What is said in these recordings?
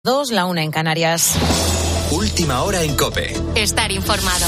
2:01 en Canarias. Última hora en COPE. Estar informado.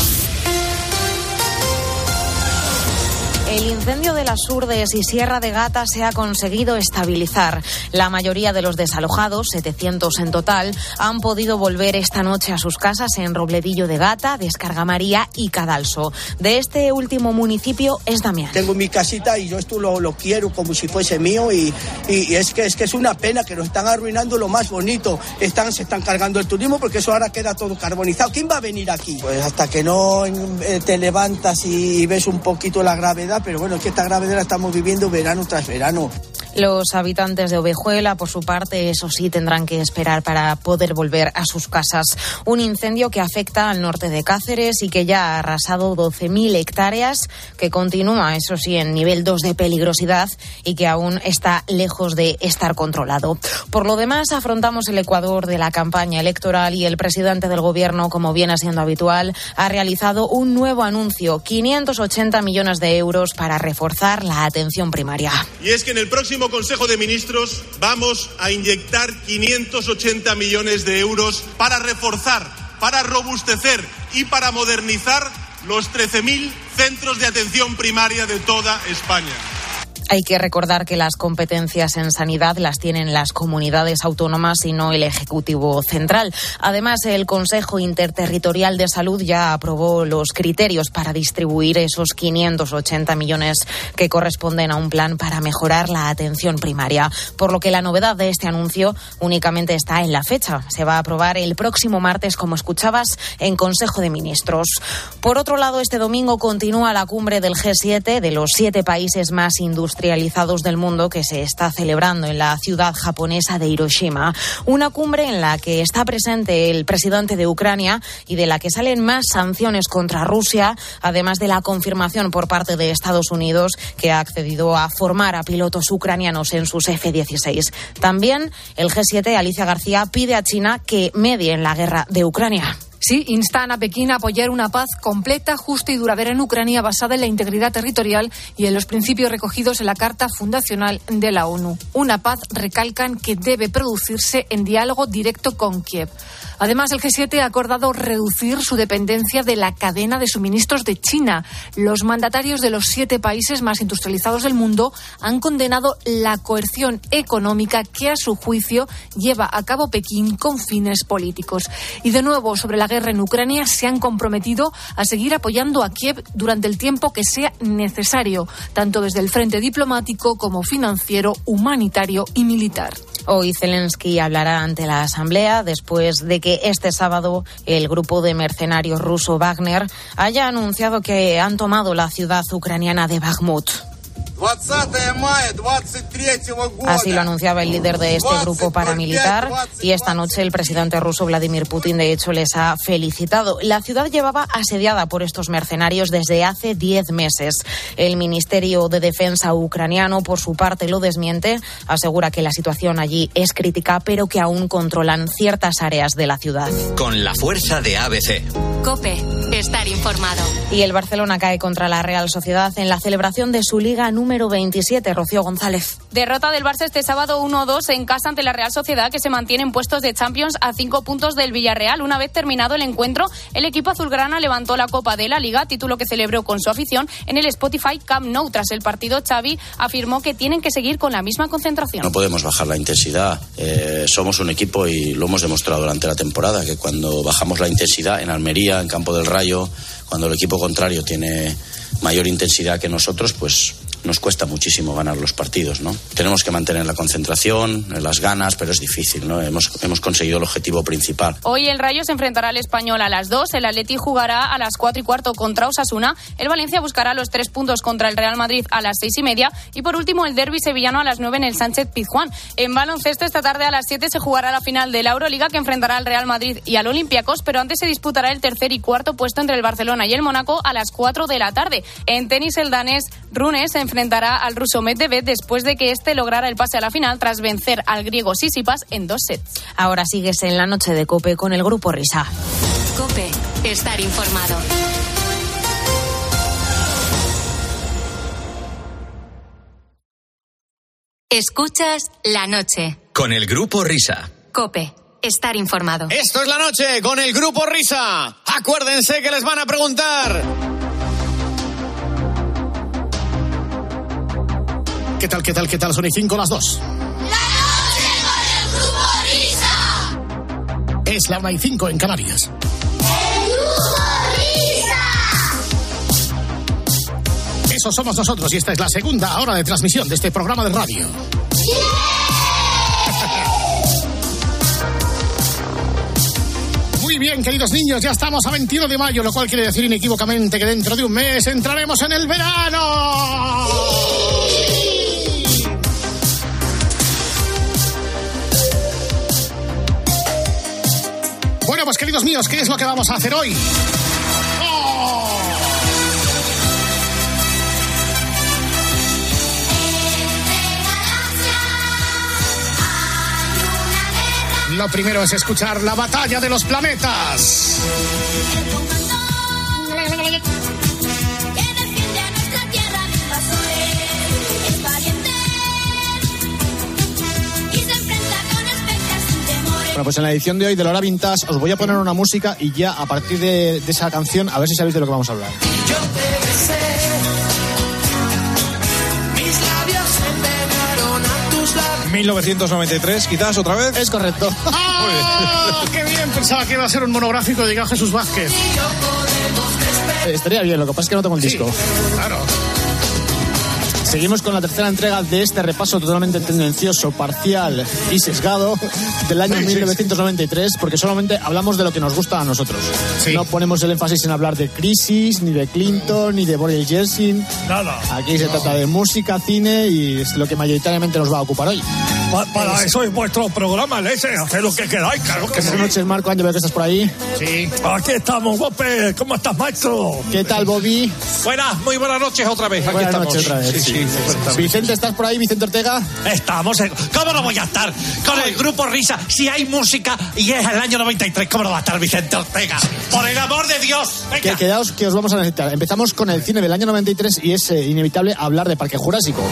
El incendio de Las Urdes y Sierra de Gata se ha conseguido estabilizar. La mayoría de los desalojados, 700 en total, han podido volver esta noche a sus casas en Robledillo de Gata, Descarga María y Cadalso. De este último municipio es Damián. Tengo mi casita y yo esto lo quiero como si fuese mío y es que es una pena que nos están arruinando lo más bonito. Se están cargando el turismo porque eso ahora queda todo carbonizado. ¿Quién va a venir aquí? Pues hasta que no te levantas y ves un poquito la gravedad, pero bueno, es que esta gravedad la estamos viviendo verano tras verano. Los habitantes de Ovejuela, por su parte, eso sí, tendrán que esperar para poder volver a sus casas. Un incendio que afecta al norte de Cáceres y que ya ha arrasado 12.000 hectáreas, que continúa, eso sí, en nivel 2 de peligrosidad y que aún está lejos de estar controlado. Por lo demás, afrontamos el ecuador de la campaña electoral y el presidente del gobierno, como viene siendo habitual, ha realizado un nuevo anuncio, 580 millones de euros para reforzar la atención primaria. Y es que en el próximo Consejo de Ministros vamos a inyectar 580 millones de euros para reforzar, para robustecer y para modernizar los 13.000 centros de atención primaria de toda España. Hay que recordar que las competencias en sanidad las tienen las comunidades autónomas y no el Ejecutivo Central. Además, el Consejo Interterritorial de Salud ya aprobó los criterios para distribuir esos 580 millones que corresponden a un plan para mejorar la atención primaria. Por lo que la novedad de este anuncio únicamente está en la fecha. Se va a aprobar el próximo martes, como escuchabas, en Consejo de Ministros. Por otro lado, este domingo continúa la cumbre del G7 de los 7 países más industrializados del mundo que se está celebrando en la ciudad japonesa de Hiroshima. Una cumbre en la que está presente el presidente de Ucrania y de la que salen más sanciones contra Rusia, además de la confirmación por parte de Estados Unidos que ha accedido a formar a pilotos ucranianos en sus F-16. También el G7, Alicia García, pide a China que medie en la guerra de Ucrania. Sí, instan a Pekín a apoyar una paz completa, justa y duradera en Ucrania basada en la integridad territorial y en los principios recogidos en la Carta Fundacional de la ONU. Una paz, recalcan, que debe producirse en diálogo directo con Kiev. Además, el G7 ha acordado reducir su dependencia de la cadena de suministros de China. Los mandatarios de los 7 países más industrializados del mundo han condenado la coerción económica que, a su juicio, lleva a cabo Pekín con fines políticos. Y de nuevo, sobre la guerra en Ucrania, se han comprometido a seguir apoyando a Kiev durante el tiempo que sea necesario, tanto desde el frente diplomático como financiero, humanitario y militar. Hoy Zelensky hablará ante la Asamblea después de que este sábado el grupo de mercenarios ruso Wagner haya anunciado que han tomado la ciudad ucraniana de Bakhmut. Así lo anunciaba el líder de este grupo paramilitar y esta noche el presidente ruso Vladimir Putin de hecho les ha felicitado. La ciudad llevaba asediada por estos mercenarios desde hace 10 meses. El Ministerio de Defensa ucraniano por su parte lo desmiente, asegura que la situación allí es crítica pero que aún controlan ciertas áreas de la ciudad. Con la fuerza de ABC. COPE, estar informado. Y el Barcelona cae contra la Real Sociedad en la celebración de su Liga número 27. Rocío González. Derrota del Barça este sábado 1-2 en casa ante la Real Sociedad, que se mantiene en puestos de Champions a 5 puntos del Villarreal. Una vez terminado el encuentro, el equipo azulgrana levantó la Copa de la Liga, título que celebró con su afición en el Spotify Camp Nou. Tras el partido, Xavi afirmó que tienen que seguir con la misma concentración. No podemos bajar la intensidad. Somos un equipo y lo hemos demostrado durante la temporada, que cuando bajamos la intensidad en Almería, en Campo del Rayo, cuando el equipo contrario tiene mayor intensidad que nosotros, pues nos cuesta muchísimo ganar los partidos, ¿no? Tenemos que mantener la concentración, las ganas, pero es difícil, ¿no? Hemos conseguido el objetivo principal. Hoy el Rayo se enfrentará al Español a las 2, el Atleti jugará a las 4:15 contra Osasuna, el Valencia buscará los 3 puntos contra el Real Madrid a las 6:30 y por último el derbi sevillano a las 9 en el Sánchez-Pizjuán. En baloncesto esta tarde a las 7 se jugará la final de la Euroliga que enfrentará al Real Madrid y al Olympiacos, pero antes se disputará el tercer y cuarto puesto entre el Barcelona y el Mónaco a las 4 de la tarde. En tenis el danés Rune se enfrentará al ruso Medvedev después de que este lograra el pase a la final tras vencer al griego Tsitsipas en 2 sets. Ahora sigues en la noche de COPE con el Grupo Risa. COPE, estar informado. Escuchas la noche. Con el Grupo Risa. COPE, estar informado. Esto es La Noche con el Grupo Risa. Acuérdense que les van a preguntar. ¿Qué tal? Son y 5 las 2. La Noche con el Grupo Risa. Es la 1:05 en Canarias. El Grupo Risa. Eso somos nosotros y esta es la segunda hora de transmisión de este programa de radio. Muy bien, queridos niños, ya estamos a 21 de mayo, lo cual quiere decir inequívocamente que dentro de un mes entraremos en el verano. Bueno, pues queridos míos, ¿qué es lo que vamos a hacer hoy? ¡Oh! Lo primero es escuchar la batalla de los planetas. Bueno, pues en la edición de hoy de la hora Vintage os voy a poner una música y ya a partir de esa canción a ver si sabéis de lo que vamos a hablar. Yo te besé, mis labios envenenaron a tus labios. 1993, quizás otra vez. Es correcto. ¡Oh, qué bien! Pensaba que iba a ser un monográfico de Jesús Vázquez. Estaría bien, lo que pasa es que no tengo el disco. Claro. Seguimos con la tercera entrega de este repaso totalmente tendencioso, parcial y sesgado del año 1993, porque solamente hablamos de lo que nos gusta a nosotros. Sí. No ponemos el énfasis en hablar de Crisis, ni de Clinton, ni de Boris Yeltsin. Nada. Aquí se trata de música, cine y es lo que mayoritariamente nos va a ocupar hoy. Para eso es vuestro programa, Leche, hacer lo que queráis, claro que sí. Buenas noches, Marco, Ángel, veo que estás por ahí. Sí. Aquí estamos, Bope. ¿Cómo estás, maestro? ¿Qué tal, Bobby? Muy buenas noches otra vez. Aquí buenas estamos. Noches otra vez. Sí. Vicente, ¿estás por ahí, Vicente Ortega? Estamos. ¿Cómo no voy a estar con el Grupo Risa si hay música y es el año 93? ¿Cómo no va a estar Vicente Ortega? ¡Por el amor de Dios! Venga. Quedaos que os vamos a necesitar. Empezamos con el cine del año 93 y es inevitable hablar de Parque Jurásico.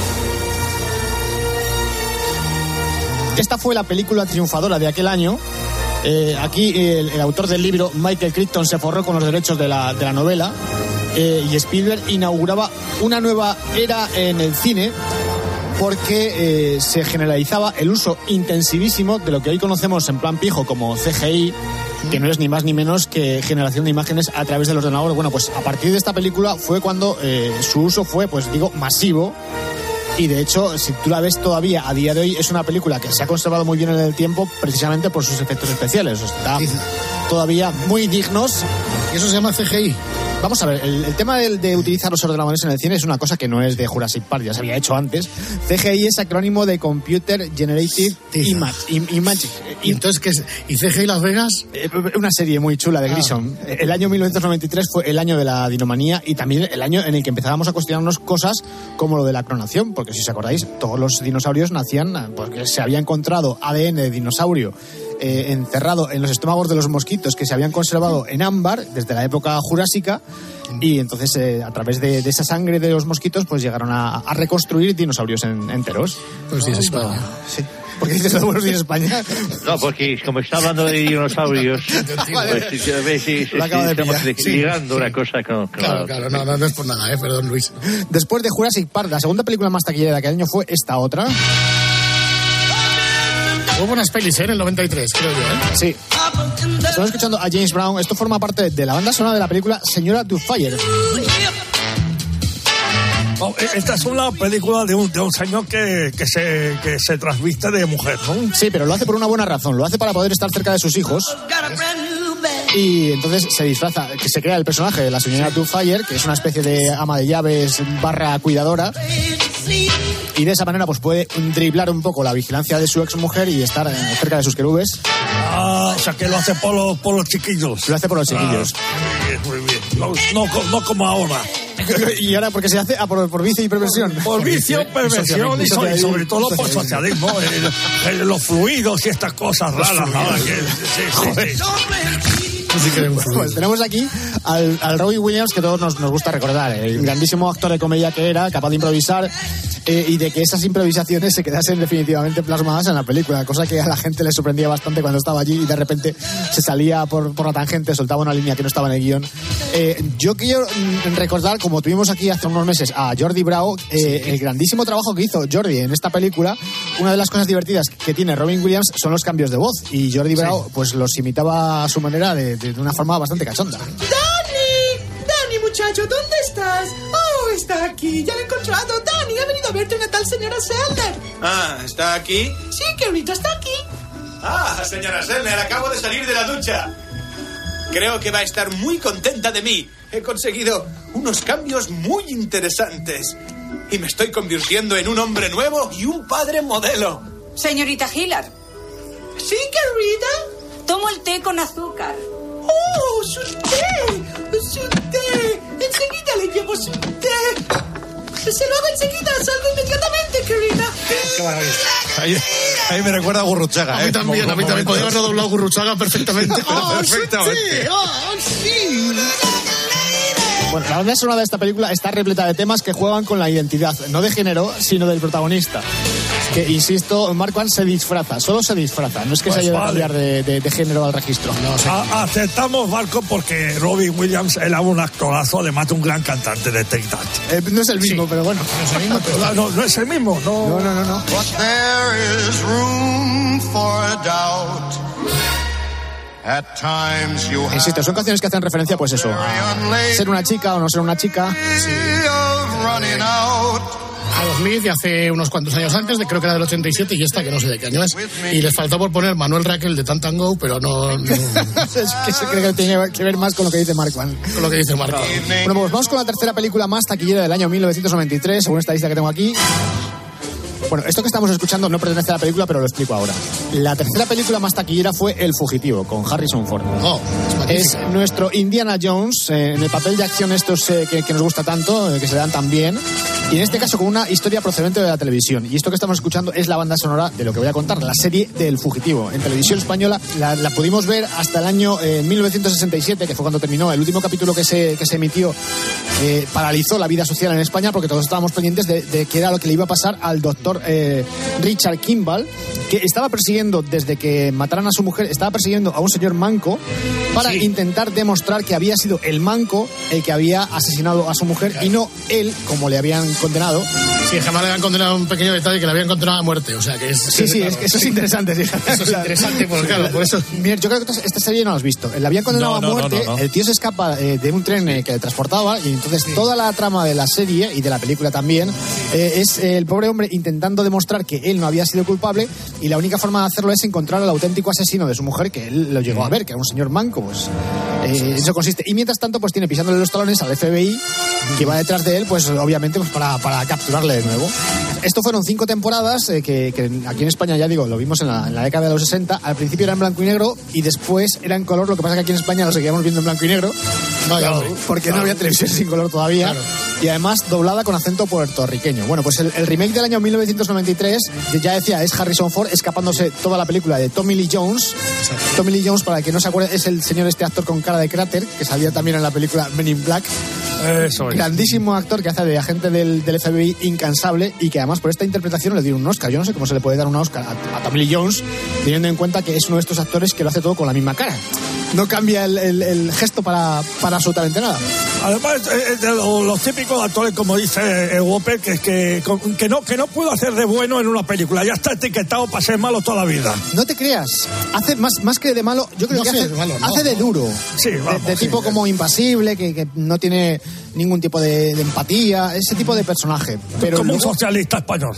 Esta fue la película triunfadora de aquel año. Aquí el autor del libro, Michael Crichton, se forró con los derechos de la novela y Spielberg inauguraba una nueva era en el cine porque se generalizaba el uso intensivísimo de lo que hoy conocemos en plan pijo como CGI, que no es ni más ni menos que generación de imágenes a través del ordenador. Bueno, pues a partir de esta película fue cuando su uso fue, pues digo, masivo. Y de hecho, si tú la ves todavía a día de hoy, es una película que se ha conservado muy bien en el tiempo precisamente por sus efectos especiales. Está todavía muy dignos. ¿Y eso se llama CGI? Vamos a ver, el tema de utilizar los ordenadores en el cine es una cosa que no es de Jurassic Park, ya se había hecho antes. CGI es acrónimo de Computer Generated Image. ¿Y entonces qué es? ¿Y CGI Las Vegas? Una serie muy chula de Grissom. El año 1993 fue el año de la dinomanía y también el año en el que empezábamos a cuestionarnos cosas como lo de la clonación, porque si os acordáis, todos los dinosaurios nacían porque se había encontrado ADN de dinosaurio encerrado en los estómagos de los mosquitos que se habían conservado en ámbar desde la época jurásica y entonces a través de esa sangre de los mosquitos pues llegaron a reconstruir dinosaurios enteros. Pues sí, es España. Sí. ¿Por qué dices lo buenos días España? No, porque como está hablando de dinosaurios, pues a ver si estamos ligando una cosa con Claro, no es por nada, perdón, Luis. Después de Jurassic Park, la segunda película más taquillera de aquel año fue esta otra. Hubo buenas pelis, en el 93, creo yo, Sí. Estamos escuchando a James Brown. Esto forma parte de la banda sonora de la película Señora Doubtfire. Oh, esta es una película de un señor que se transviste de mujer, ¿no? Sí, pero lo hace por una buena razón. Lo hace para poder estar cerca de sus hijos. Y entonces se disfraza, que se crea el personaje de la señora Doubtfire, que es una especie de ama de llaves / cuidadora. Y de esa manera pues puede driblar un poco la vigilancia de su exmujer y estar cerca de sus querubes. O sea que lo hace por los chiquillos. Lo hace por los chiquillos. Muy bien. No como ahora. ¿Y ahora por qué se hace? Por vicio y perversión. Por vicio, perversión y sobre todo por socialismo. Los fluidos y estas cosas raras. Sí que pues tenemos aquí al Robin Williams, que todos nos gusta recordar, el grandísimo actor de comedia que era, capaz de improvisar y de que esas improvisaciones se quedasen definitivamente plasmadas en la película, cosa que a la gente le sorprendía bastante cuando estaba allí y de repente se salía por la tangente, soltaba una línea que no estaba en el guión. Yo quiero recordar, como tuvimos aquí hace unos meses a Jordi Bravo, el grandísimo trabajo que hizo Jordi en esta película. Una de las cosas divertidas que tiene Robin Williams son los cambios de voz, y Jordi Bravo pues los imitaba a su manera de una forma bastante cachonda. ¡Dani, muchacho! ¿Dónde estás? ¡Oh, está aquí! ¡Ya lo he encontrado! ¡Dani, ha venido a verte una tal señora Sellner! Ah, ¿está aquí? Sí, que ahorita está aquí. Ah, señora Sellner, acabo de salir de la ducha. Creo que va a estar muy contenta de mí. He conseguido unos cambios muy interesantes. Y me estoy convirtiendo en un hombre nuevo y un padre modelo. Señorita Hillard. ¿Sí, querida? Tomo el té con azúcar. ¡Oh, su té! ¡Su té! Enseguida le llevo su té. Se lo hago enseguida, salgo inmediatamente, querida. Qué maravilla. Ahí me recuerda a Gurruchaga. A mí también. Podría haberlo doblado Gurruchaga perfectamente. Perfectamente. Sí. Bueno, la banda sonora de esta película está repleta de temas que juegan con la identidad, no de género, sino del protagonista. Que, insisto, Mark One se disfraza, solo se disfraza, no es que pues se haya de cambiar de género al registro. No, aceptamos, Marco, porque Robin Williams era un actorazo, además de un gran cantante de Take That. No es el mismo, pero bueno. No es el mismo, no es el mismo. No. But there is room for doubt. At times you have. Insisto, son canciones que hacen referencia, pues eso, a ser una chica o no ser una chica. A los Smith, y hace unos cuantos años antes, creo que era del 87, y esta que no sé de qué año es. Y les faltó por poner Manuel Raquel de Tant Go, pero no. Es que se cree que tiene que ver más con lo que dice Mark One. Con lo que dice Mark. Bueno, pues vamos con la tercera película más taquillera del año 1993, según esta lista que tengo aquí. Bueno, esto que estamos escuchando no pertenece a la película, pero lo explico ahora. La tercera película más taquillera fue El Fugitivo, con Harrison Ford. Es nuestro Indiana Jones, en el papel de acción estos que nos gusta tanto, que se dan tan bien, y en este caso con una historia procedente de la televisión. Y esto que estamos escuchando es la banda sonora de lo que voy a contar, la serie del Fugitivo. En televisión española la pudimos ver hasta el año 1967, que fue cuando terminó. El último capítulo que se emitió paralizó la vida social en España, porque todos estábamos pendientes de qué era lo que le iba a pasar al doctor Richard Kimball, que estaba persiguiendo, desde que mataran a su mujer, estaba persiguiendo a un señor manco para intentar demostrar que había sido el manco el que había asesinado a su mujer y no él, como le habían condenado. Sí, jamás le habían condenado, un pequeño detalle, que le habían condenado a muerte, o sea que es... Sí, es que eso es interesante, sí. Eso es interesante, porque claro, por eso... Mira, yo creo que esta serie no la has visto. Le habían condenado a muerte, el tío se escapa de un tren que le transportaba, y entonces toda la trama de la serie, y de la película también, es el pobre hombre intentando demostrar que él no había sido culpable, y la única forma de hacerlo es encontrar al auténtico asesino de su mujer, que él lo llegó a ver, que era un señor manco, pues eso consiste. Y mientras tanto, pues tiene pisándole los talones al FBI, que va detrás de él, pues obviamente pues para capturarle de nuevo. Esto fueron 5 temporadas que aquí en España, ya digo, lo vimos en la década de los 60. Al principio era en blanco y negro y después era en color. Lo que pasa es que aquí en España lo seguíamos viendo en blanco y negro, porque no había televisión sin color todavía. Claro. Y además doblada con acento puertorriqueño. Bueno, pues el remake del año 1993, ya decía, es Harrison Ford escapándose toda la película de Tommy Lee Jones. Exacto. Tommy Lee Jones, para el que no se acuerde, es el señor actor con cara de cráter, que salía también en la película Men in Black. Eso es. Grandísimo actor que hace de agente del FBI incansable, y que además por esta interpretación le dieron un Oscar. Yo no sé cómo se le puede dar un Oscar a Tommy Lee Jones, teniendo en cuenta que es uno de estos actores que lo hace todo con la misma cara. No cambia el gesto para absolutamente nada. Además, los típicos actores, como dice Whopper, que no puedo hacer de bueno en una película. Ya está etiquetado para ser malo toda la vida. No te creas. Hace más que de malo, yo creo que hace de duro. Sí, vamos, de tipo como impasible, que no tiene ningún tipo de empatía, ese tipo de personaje. Pero como luego... un socialista español.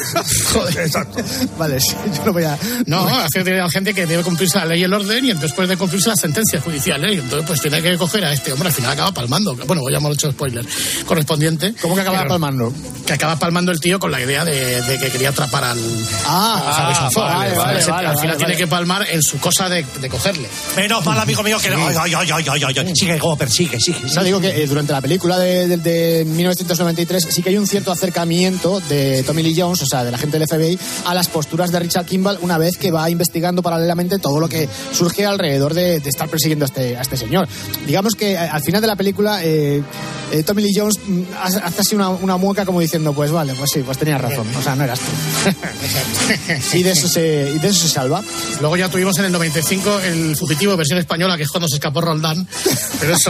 Joder, exacto. Vale, sí, yo lo voy a... No, hace de gente que debe cumplirse la ley y el orden, y después de cumplirse las sentencias judiciales, y entonces pues tiene que coger a este hombre, al final acaba palmando. Bueno, ya hemos hecho spoiler correspondiente. ¿Cómo que acaba palmando? Que acaba palmando el tío con la idea de que quería atrapar al Harrison Ford. Vale, al final tiene que palmar en su cosa de cogerle. Menos mal, amigo mío, que no. Sigue, Whopper, sigue. O sea, digo que durante la película de 1993 sí que hay un cierto acercamiento de Tommy Lee Jones, o sea, de la gente del FBI, a las posturas de Richard Kimball una vez que va investigando paralelamente todo lo que surge alrededor de estar persiguiendo a este señor. Digamos que al final de la película Tommy Lee Jones hace así una mueca como diciendo, pues vale, pues sí, pues tenías razón, o sea, no eras tú. y de eso se salva. Luego ya tuvimos en el 95 el Fugitivo versión española, que es cuando se escapó Roldán, pero eso...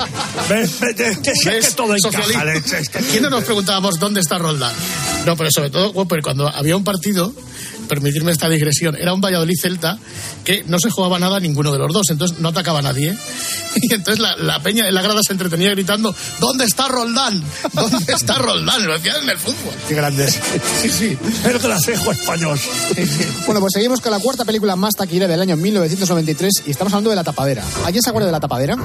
que todo encaja. ¿Quién no nos preguntábamos dónde está Roldán? No, pero sobre todo, pues cuando había un partido, permitirme esta digresión, era un Valladolid-Celta que no se jugaba nada a ninguno de los dos, entonces no atacaba a nadie. Y entonces la peña en la grada se entretenía gritando, ¿dónde está Roldán? ¿Dónde está Roldán? Lo decían en el fútbol. Qué grandes. Sí. El grasejo español. Bueno, pues seguimos con la cuarta película más taquillera del año 1993 y estamos hablando de La Tapadera. ¿Alguien se acuerda de La Tapadera?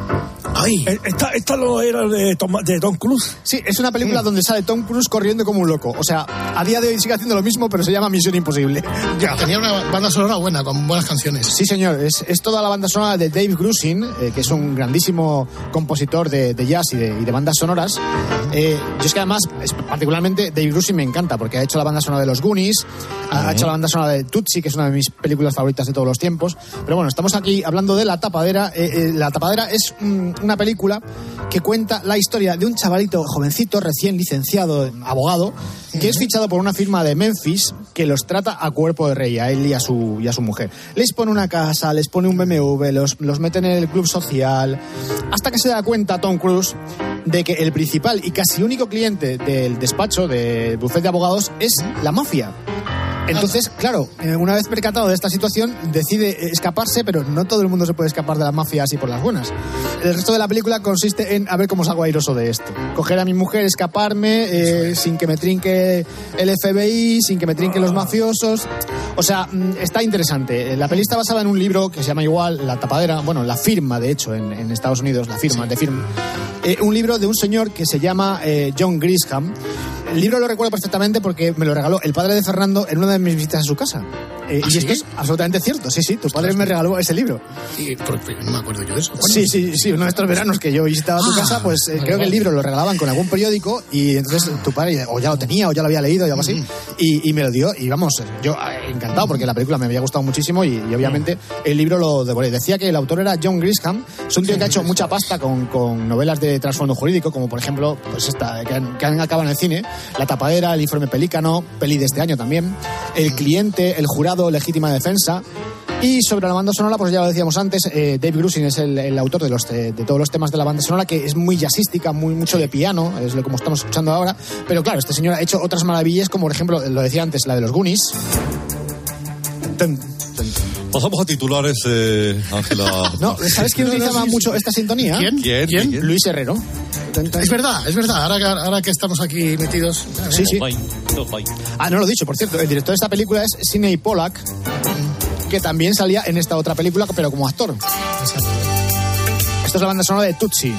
Ay. ¿Esta no era de Tom Cruise? Sí, es una película donde sale Tom Cruise corriendo como un loco. O sea, a día de hoy sigue haciendo lo mismo, pero se llama Misión Imposible. Ya, tenía una banda sonora buena, con buenas canciones. Sí, señor. Es toda la banda sonora de Dave Grusin, que es un grandísimo compositor de jazz y de bandas sonoras. Yo es que además, particularmente, Dave Grusin me encanta, porque ha hecho la banda sonora de Los Goonies, ha hecho la banda sonora de Tootsie, que es una de mis películas favoritas de todos los tiempos. Pero bueno, estamos aquí hablando de La Tapadera. La Tapadera es una película que cuenta la historia de un chavalito jovencito, recién licenciado, abogado, que es fichado por una firma de Memphis que los trata a cuerpo de rey, a él y a su mujer. Les pone una casa, les pone un BMW, los mete en el club social, hasta que se da cuenta Tom Cruise de que el principal y casi único cliente del despacho, del bufete de abogados, es la mafia. Entonces, claro, una vez percatado de esta situación, decide escaparse, pero no todo el mundo se puede escapar de la mafia así por las buenas. El resto de la película consiste en a ver cómo salgo airoso de esto. Coger a mi mujer, escaparme, sin que me trinque el FBI, sin que me trinquen los mafiosos. O sea, está interesante. La peli está basada en un libro que se llama igual La Tapadera, bueno, La Firma, de hecho, en Estados Unidos, La Firma, de Firma. Un libro de un señor que se llama John Grisham. El libro lo recuerdo perfectamente porque me lo regaló el padre de Fernando en una de mis visitas a su casa. Y esto es absolutamente cierto. Sí, tu padre me regaló ese libro. Y no me acuerdo yo de eso. Sí, uno de estos veranos que yo visitaba tu casa, pues creo que el libro lo regalaban con algún periódico y entonces tu padre o ya lo tenía o ya lo había leído o algo así y me lo dio y vamos, yo encantado porque la película me había gustado muchísimo y obviamente el libro lo devoré. Decía que el autor era John Grisham, es un tío que ha hecho mucha pasta con novelas de trasfondo jurídico, como por ejemplo pues esta que han acabado en el cine, La Tapadera, El Informe Pelícano, peli de este año también, El Cliente, El Jurado, Legítima Defensa. Y sobre la banda sonora, pues ya lo decíamos antes, Dave Grusin es el autor de todos los temas de la banda sonora, que es muy jazzística, mucho de piano, es como estamos escuchando ahora. Pero claro, este señor ha hecho otras maravillas, como por ejemplo, lo decía antes, la de Los Goonies. Pasamos a titulares, Ángela. No, ¿sabes quién utilizaba mucho esta sintonía? ¿Quién? Luis Herrero. Es verdad. Ahora que estamos aquí metidos. Sí. No lo he dicho, por cierto. El director de esta película es Sidney Pollack, que también salía en esta otra película, pero como actor. Exacto. Esto es la banda sonora de Tootsie.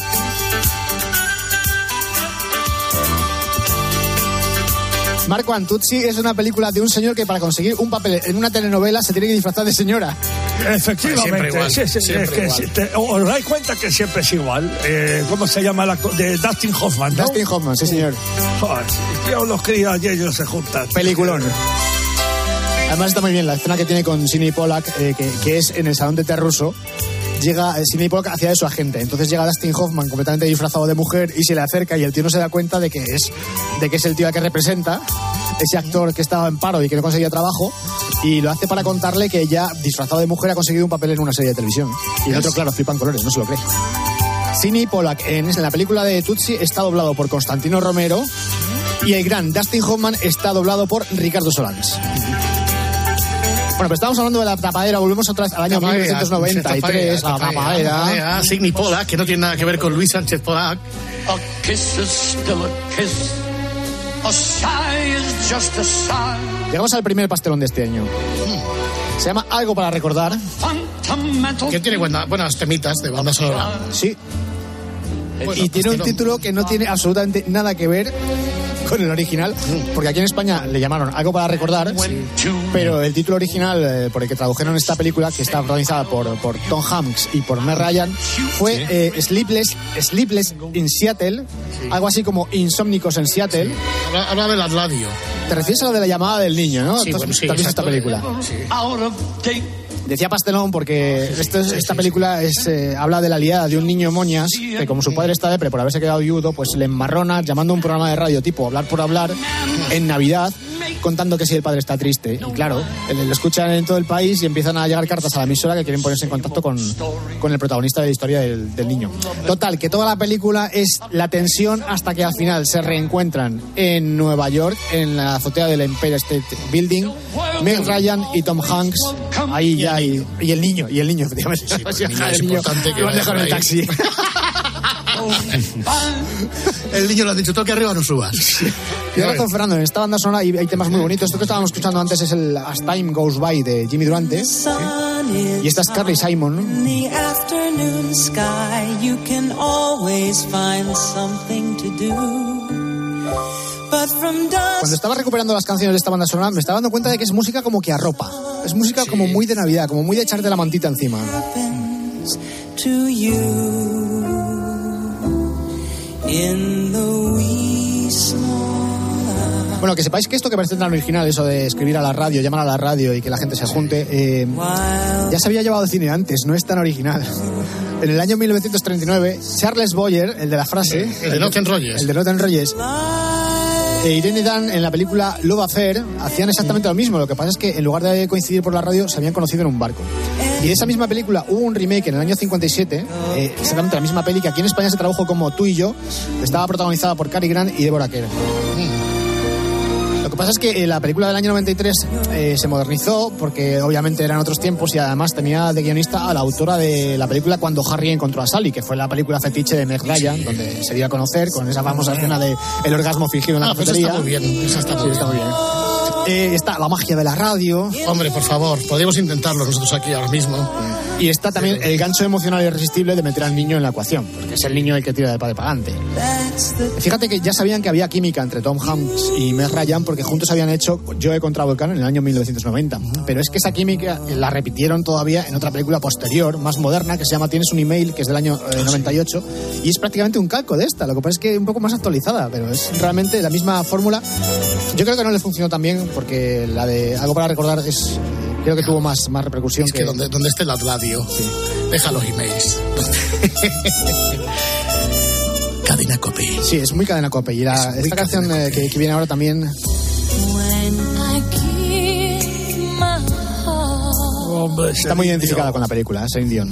Marco Antuzzi es una película de un señor que para conseguir un papel en una telenovela se tiene que disfrazar de señora. Efectivamente, siempre igual. Os dais cuenta que siempre es igual. ¿Cómo se llama de Dustin Hoffman? ¿No? Dustin Hoffman, sí señor. Joder, los críos y ellos se juntan. Peliculón. Además está muy bien la escena que tiene con Sidney Pollack, que es en el salón de té ruso. Llega Sidney Pollack hacia de su agente. Entonces llega Dustin Hoffman completamente disfrazado de mujer y se le acerca y el tío no se da cuenta de que es el tío al que representa, ese actor que estaba en paro y que no conseguía trabajo, y lo hace para contarle que ya disfrazado de mujer ha conseguido un papel en una serie de televisión. Y el otro, claro, flipan colores, no se lo cree. Sidney Pollack en la película de Tootsie está doblado por Constantino Romero y el gran Dustin Hoffman está doblado por Ricardo Solans. Bueno, pues estamos hablando de La Tapadera, volvemos otra vez al año 1993. La Tapadera. Sidney Pollack, que no tiene nada que ver con Luis Sánchez Pollack. A kiss is still a kiss. A sigh is just a sigh. Llegamos al primer pastelón de este año. Se llama Algo para recordar. Que tiene buenas temitas de banda sonora. Sí. Y tiene un título que no tiene absolutamente nada que ver con el original, porque aquí en España le llamaron Algo para recordar, pero el título original por el que tradujeron esta película, que está protagonizada por Tom Hanks y por Meg Ryan, fue Sleepless in Seattle, algo así como Insómnicos en Seattle. Habla del Atladio. Te refieres a lo de la llamada del niño, ¿no? Sí, bueno, sí, ¿Te has visto esta película? Sí. Decía Pastelón porque esta película habla de la liada de un niño moñas que, como su padre está depre por haberse quedado viudo, pues le emmarrona llamando a un programa de radio tipo Hablar por Hablar en Navidad, contando que si el padre está triste. Y claro, lo escuchan en todo el país y empiezan a llegar cartas a la emisora que quieren ponerse en contacto con el protagonista de la historia del niño. Total, que toda la película es la tensión hasta que al final se reencuentran en Nueva York, en la azotea del Empire State Building, Meg Ryan y Tom Hanks, ahí ya, y el niño, efectivamente. Sí, el niño es importante que lo han dejado en el taxi. El niño lo ha dicho, tú aquí arriba no subas. Y ahora con Fernando, en esta banda sonora hay temas muy bonitos. Esto que estábamos escuchando antes es el As Time Goes By de Jimmy Durante, y esta es Carly Simon, ¿no? Cuando estaba recuperando las canciones de esta banda sonora me estaba dando cuenta de que es música como que arropa. Es música como muy de Navidad, como muy de echarte la mantita encima. Bueno, que sepáis que esto que parece tan original, eso de escribir a la radio, llamar a la radio y que la gente se junte, ya se había llevado al cine antes, no es tan original. En el año 1939, Charles Boyer, el de la frase... El de Norton Rogers, e Irene Dunn en la película Love Affair hacían exactamente lo mismo. Lo que pasa es que en lugar de coincidir por la radio se habían conocido en un barco. Y de esa misma película hubo un remake en el año 57, exactamente la misma peli que aquí en España se tradujo como Tú y yo. Estaba protagonizada por Cary Grant y Deborah Kerr. Lo que pasa es que la película del año 93 se modernizó porque obviamente eran otros tiempos y además tenía de guionista a la autora de la película Cuando Harry encontró a Sally, que fue la película fetiche de Meg Ryan, donde se dio a conocer con esa famosa escena de el orgasmo fingido en la cafetería. Está muy bien, está muy bien. Está la magia de la radio. Hombre, por favor, podemos intentarlo nosotros aquí ahora mismo. Y está también el gancho emocional irresistible de meter al niño en la ecuación, porque es el niño el que tira de padre para adelante. Fíjate que ya sabían que había química entre Tom Hanks y Meg Ryan porque juntos habían hecho Joe contra Volcán en el año 1990. Pero es que esa química la repitieron todavía en otra película posterior, más moderna, que se llama Tienes un email, que es del año 98, y es prácticamente un calco de esta. Lo que pasa es que un poco más actualizada, pero es realmente la misma fórmula. Yo creo que no le funcionó tan bien porque la de Algo para recordar es... Creo que tuvo más repercusión. Es que donde esté el Atladio, sí. Deja los emails. Cadena Cope. Sí, es muy Cadena Cope. Y esta canción que viene ahora también... Hombre, está muy identificada con la película, Celine Dion.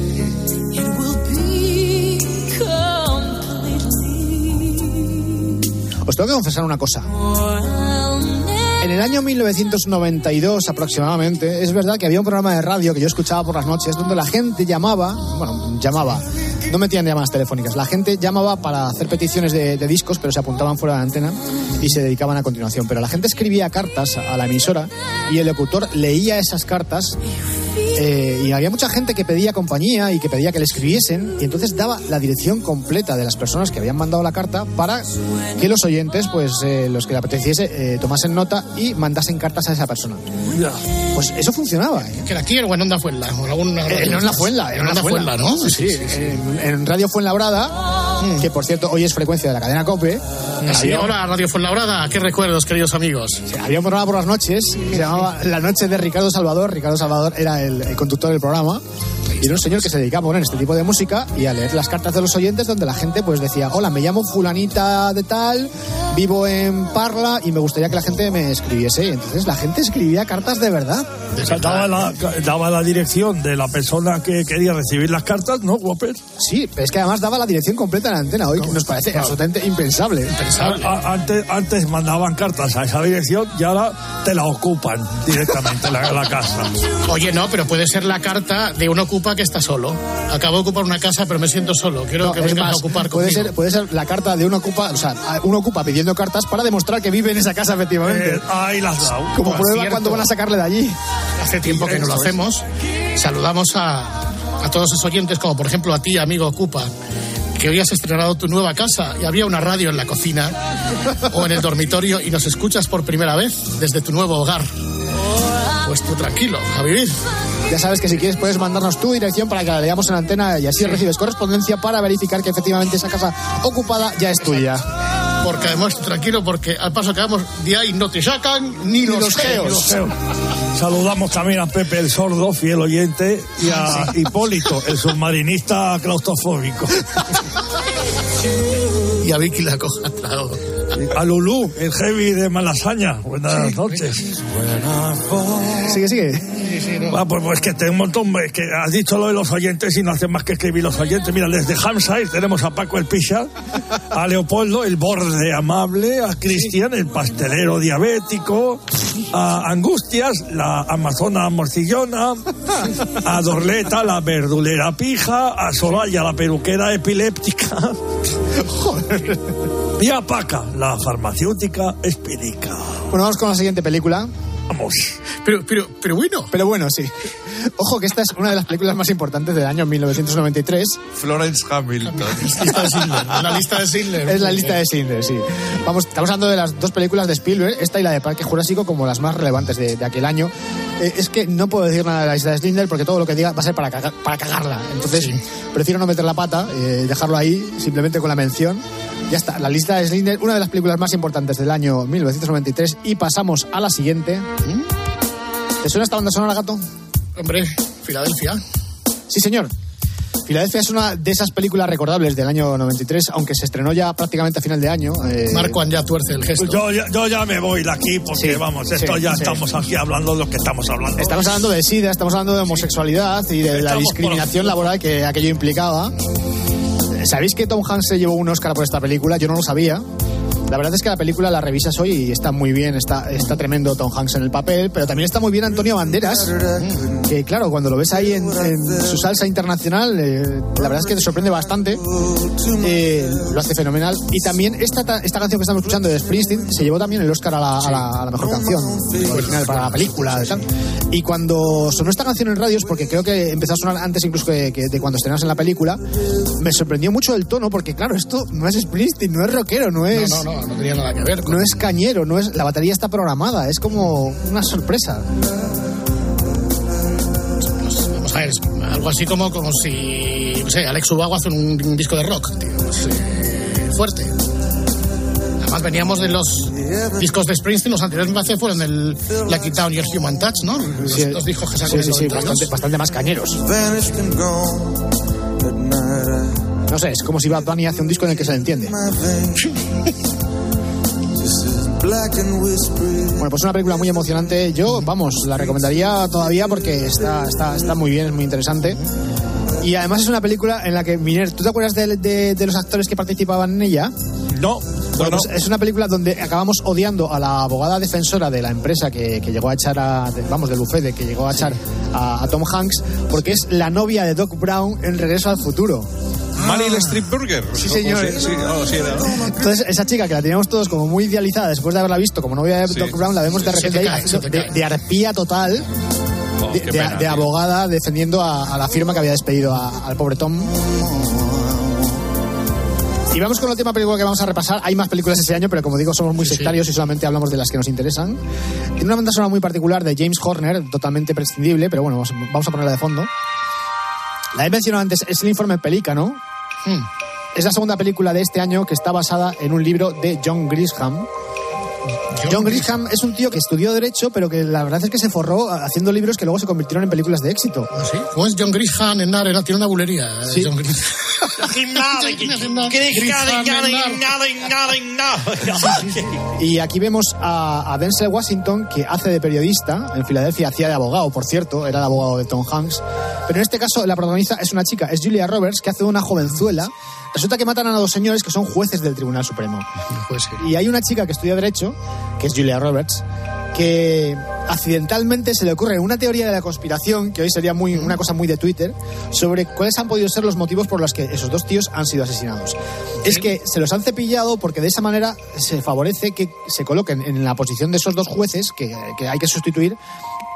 Os tengo que confesar una cosa. En el año 1992 aproximadamente, es verdad que había un programa de radio que yo escuchaba por las noches donde la gente llamaba, no metían llamadas telefónicas, la gente llamaba para hacer peticiones de discos, pero se apuntaban fuera de la antena y se dedicaban a continuación. Pero la gente escribía cartas a la emisora y el locutor leía esas cartas y había mucha gente que pedía compañía y que pedía que le escribiesen, y entonces daba la dirección completa de las personas que habían mandado la carta para que los oyentes, pues los que le apeteciese, tomasen nota y mandasen cartas a esa persona. Pues eso funcionaba. ¿Que era aquí o en Onda Fuenla? En Onda Fuenla, ¿no? Sí. En Radio Fuenlabrada, que por cierto hoy es frecuencia de la cadena COPE. Hola, Radio Fuenlabrada, qué recuerdos, queridos amigos. Sí, había un programa por las noches que se llamaba La Noche de Ricardo Salvador. Ricardo Salvador era el conductor del programa. Y era un señor que se dedicaba a poner este tipo de música y a leer las cartas de los oyentes donde la gente pues decía: hola, me llamo fulanita de tal, vivo en Parla y me gustaría que la gente me escribiese. Y entonces la gente escribía cartas de verdad. Daba la dirección de la persona que quería recibir las cartas, ¿no, Whopper? Sí, pero es que además daba la dirección completa en la antena. Hoy nos parece absolutamente impensable. Antes mandaban cartas a esa dirección y ahora te la ocupan directamente la casa. Oye, no, pero puede ser la carta de un ocupa que está solo. Acabo de ocupar una casa, pero me siento solo. Quiero que vengas a ocupar conmigo. Puede ser la carta de un ocupa, o sea, un ocupa pidiendo cartas para demostrar que vive en esa casa, efectivamente. Ahí las has dado. Como prueba cuando van a sacarle de allí. Hace tiempo que no lo hacemos. Saludamos a todos esos oyentes, como por ejemplo a ti, amigo ocupa, que hoy has estrenado tu nueva casa y había una radio en la cocina o en el dormitorio y nos escuchas por primera vez desde tu nuevo hogar. Pues tú tranquilo, a vivir. Ya sabes que si quieres puedes mandarnos tu dirección para que la leamos en antena y así recibes correspondencia para verificar que efectivamente esa casa ocupada ya es tuya. Porque además tranquilo, porque al paso que vamos de ahí no te sacan ni los geos. Saludamos también a Pepe el Sordo, fiel oyente, y a Hipólito, el submarinista claustrofóbico. Y a Vicky la coja. A Lulú, el heavy de Malasaña. Buenas noches. Sigue. Pues que tengo un montón, que has dicho lo de los oyentes y no hace más que escribir los oyentes. Mira, desde Hampshire tenemos a Paco el Picha, a Leopoldo el borde amable, a Cristian el pastelero diabético, a Angustias la amazona morcillona, a Dorleta la verdulera pija, a Soraya la peluquera epiléptica. Joder. Y a Paca la farmacéutica espírica. Bueno, vamos con la siguiente película. Vamos. Pero bueno. Pero bueno, sí. Ojo que esta es una de las películas más importantes del año 1993. Florence Hamilton. La lista de Schindler. Es la lista de Schindler, sí. Estamos hablando de las dos películas de Spielberg, esta y la de Parque Jurásico, como las más relevantes de aquel año. Es que no puedo decir nada de la lista de Schindler porque todo lo que diga va a ser para cagarla. Entonces, prefiero no meter la pata, dejarlo ahí, simplemente con la mención. Ya está, la lista de Schindler, una de las películas más importantes del año 1993. Y pasamos a la siguiente. ¿Te suena esta banda sonora, gato? Hombre, Filadelfia. Sí, señor. Filadelfia es una de esas películas recordables del año 93, aunque se estrenó ya prácticamente a final de año. Marcuan ya tuerce el gesto. Yo ya me voy de aquí porque, estamos aquí hablando de lo que estamos hablando. Estamos hablando de SIDA, estamos hablando de homosexualidad y de la discriminación laboral que aquello implicaba. ¿Sabéis que Tom Hanks se llevó un Oscar por esta película? Yo no lo sabía. La verdad es que la película la revisas hoy y está muy bien, está tremendo Tom Hanks en el papel, pero también está muy bien Antonio Banderas, que claro, cuando lo ves ahí en su salsa internacional, la verdad es que te sorprende bastante, lo hace fenomenal. Y también esta canción que estamos escuchando de Springsteen se llevó también el Oscar a la mejor canción original para la película. Y cuando sonó esta canción en radios, porque creo que empezó a sonar antes incluso que de cuando estrenas en la película, me sorprendió mucho el tono, porque claro, esto no es Springsteen, no es rockero, no es... No tenía nada que ver. No es cañero, la batería está programada, es como una sorpresa. Pues, vamos a ver, algo así como si, no sé, Alex Ubago hace un disco de rock, tío, pues, fuerte. Además veníamos de los discos de Springsteen, los anteriores me parece fueron el Like It Down y el Human Touch, ¿no? Los discos que sacó sí, bastante más cañeros. No sé, es como si Bad Bunny hace un disco en el que se le entiende. Bueno, pues una película muy emocionante. Yo, la recomendaría todavía porque está muy bien, es muy interesante. Y además es una película en la que, Miner, ¿tú te acuerdas de los actores que participaban en ella? No. Bueno, pues es una película donde acabamos odiando a la abogada defensora de la empresa que llegó a echar del bufete, que llegó a echar a Tom Hanks, porque es la novia de Doc Brown en Regreso al Futuro. Meryl Streep Burger. Sí, señor. Sí, era. Entonces, esa chica que la teníamos todos como muy idealizada después de haberla visto como novia de Doc Brown, la vemos de repente ahí de arpía total, de abogada defendiendo a la firma que había despedido al pobre Tom. Y vamos con la última película que vamos a repasar. Hay más películas ese año, pero como digo, somos muy sectarios y solamente hablamos de las que nos interesan. Tiene una banda sonora muy particular de James Horner, totalmente prescindible, pero bueno, vamos a ponerla de fondo. La he mencionado antes, es El informe Pelícano. Es la segunda película de este año que está basada en un libro de John Grisham. John Grisham es un tío que estudió Derecho, pero que la verdad es que se forró haciendo libros que luego se convirtieron en películas de éxito. ¿Sí? ¿Cómo es John Grisham en Nare? Tiene una bulería. Sí. John Y aquí vemos a Denzel Washington, que hace de periodista. En Filadelfia hacía de abogado, por cierto, era el abogado de Tom Hanks. Pero en este caso la protagonista es una chica, es Julia Roberts, que hace de una jovenzuela. Resulta que matan a dos señores que son jueces del Tribunal Supremo. Y hay una chica que estudia Derecho, que es Julia Roberts, que accidentalmente se le ocurre una teoría de la conspiración, que hoy sería una cosa muy de Twitter, sobre cuáles han podido ser los motivos por los que esos dos tíos han sido asesinados. Es que se los han cepillado porque de esa manera se favorece que se coloquen en la posición de esos dos jueces que hay que sustituir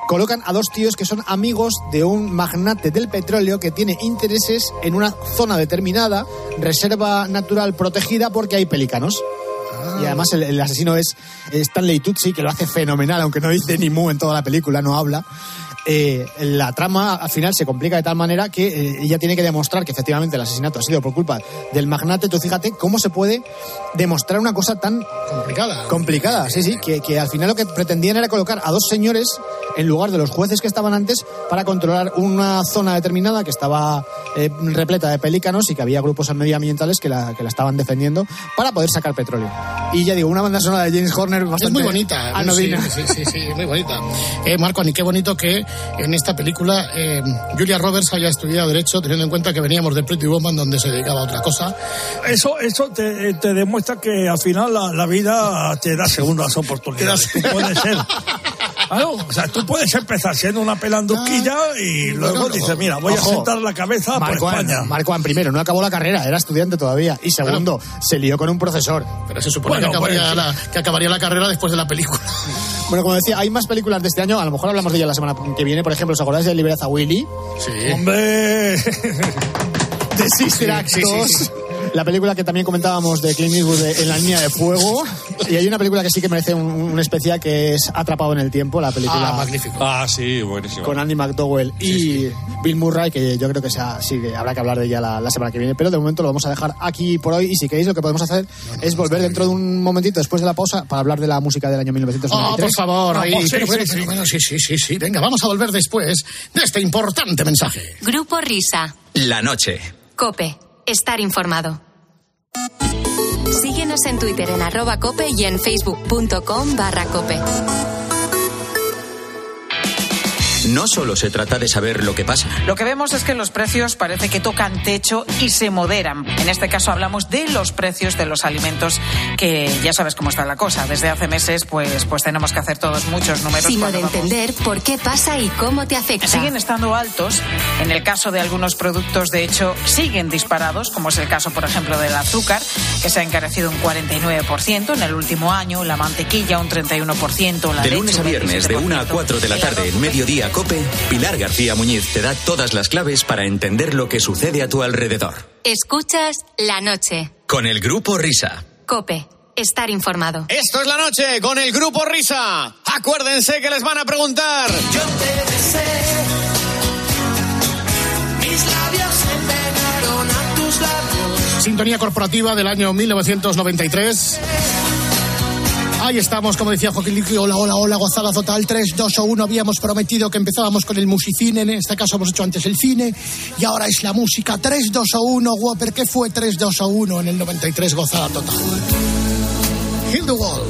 colocan a dos tíos que son amigos de un magnate del petróleo que tiene intereses en una zona determinada, reserva natural protegida, porque hay pelícanos. Y además el asesino es Stanley Tucci, que lo hace fenomenal, aunque no dice ni mu en toda la película, no habla. La trama al final se complica de tal manera que ella tiene que demostrar que efectivamente el asesinato ha sido por culpa del magnate. Tú fíjate cómo se puede demostrar una cosa tan complicada. Sí, que al final lo que pretendían era colocar a dos señores en lugar de los jueces que estaban antes para controlar una zona determinada que estaba repleta de pelícanos y que había grupos medioambientales que la estaban defendiendo para poder sacar petróleo. Y ya digo, una banda sonora de James Horner bastante es muy bonita, anodina. Sí, muy bonita. Marco, ni qué bonito que en esta película Julia Roberts haya estudiado Derecho, teniendo en cuenta que veníamos de Pretty Woman, donde se dedicaba a otra cosa. Eso te demuestra que al final la vida te da segundas oportunidades. Puede ser. Claro, o sea, tú puedes empezar siendo una pelandusquilla y luego dices, mira, voy a sentar la cabeza por España. Marco, primero, no acabó la carrera, era estudiante todavía. Y segundo, se lió con un profesor. Pero se supone que acabaría la carrera después de la película. Bueno, como decía, hay más películas de este año. A lo mejor hablamos de ellas la semana que viene. Por ejemplo, ¿os acordáis de Liberad a Willy? Sí. ¡Hombre! De Sister Act 2. La película que también comentábamos de Clint Eastwood En la línea de fuego. Y hay una película que sí que merece un especial, que es Atrapado en el tiempo, la película. Magnífico. Sí, buenísimo. Con Andy McDowell y Bill Murray, que yo creo que que habrá que hablar de ella la semana que viene. Pero de momento lo vamos a dejar aquí por hoy. Y si queréis, lo que podemos hacer es volver dentro de un momentito, después de la pausa, para hablar de la música del año 1993. Por favor. Sí. Venga, vamos a volver después de este importante mensaje. Grupo Risa. La noche. COPE. Estar informado. Síguenos en Twitter en @cope y en facebook.com/cope. No solo se trata de saber lo que pasa. Lo que vemos es que los precios parece que tocan techo y se moderan. En este caso hablamos de los precios de los alimentos, que ya sabes cómo está la cosa. Desde hace meses pues tenemos que hacer todos muchos números. Sino de entender por qué pasa y cómo te afecta. Siguen estando altos. En el caso de algunos productos, de hecho, siguen disparados, como es el caso, por ejemplo, del azúcar, que se ha encarecido un 49% en el último año, la mantequilla un 31%, la de leche, lunes a viernes, de 1 a 4 de la tarde, en Mediodía COPE, Pilar García Muñiz te da todas las claves para entender lo que sucede a tu alrededor. Escuchas La Noche. Con el Grupo Risa. COPE. Estar informado. Esto es La Noche con el Grupo Risa. Acuérdense que les van a preguntar. Yo te besé, mis labios se pegaron a tus labios. Sintonía corporativa del año 1993. Ahí estamos, como decía Joaquín Liqui, hola, gozada total, 3, 2 o 1, habíamos prometido que empezábamos con el musicine, en este caso hemos hecho antes el cine, y ahora es la música, 3, 2 o 1, Whopper, ¿qué fue 3, 2 o 1 en el 93, gozada total? Heal the Wall.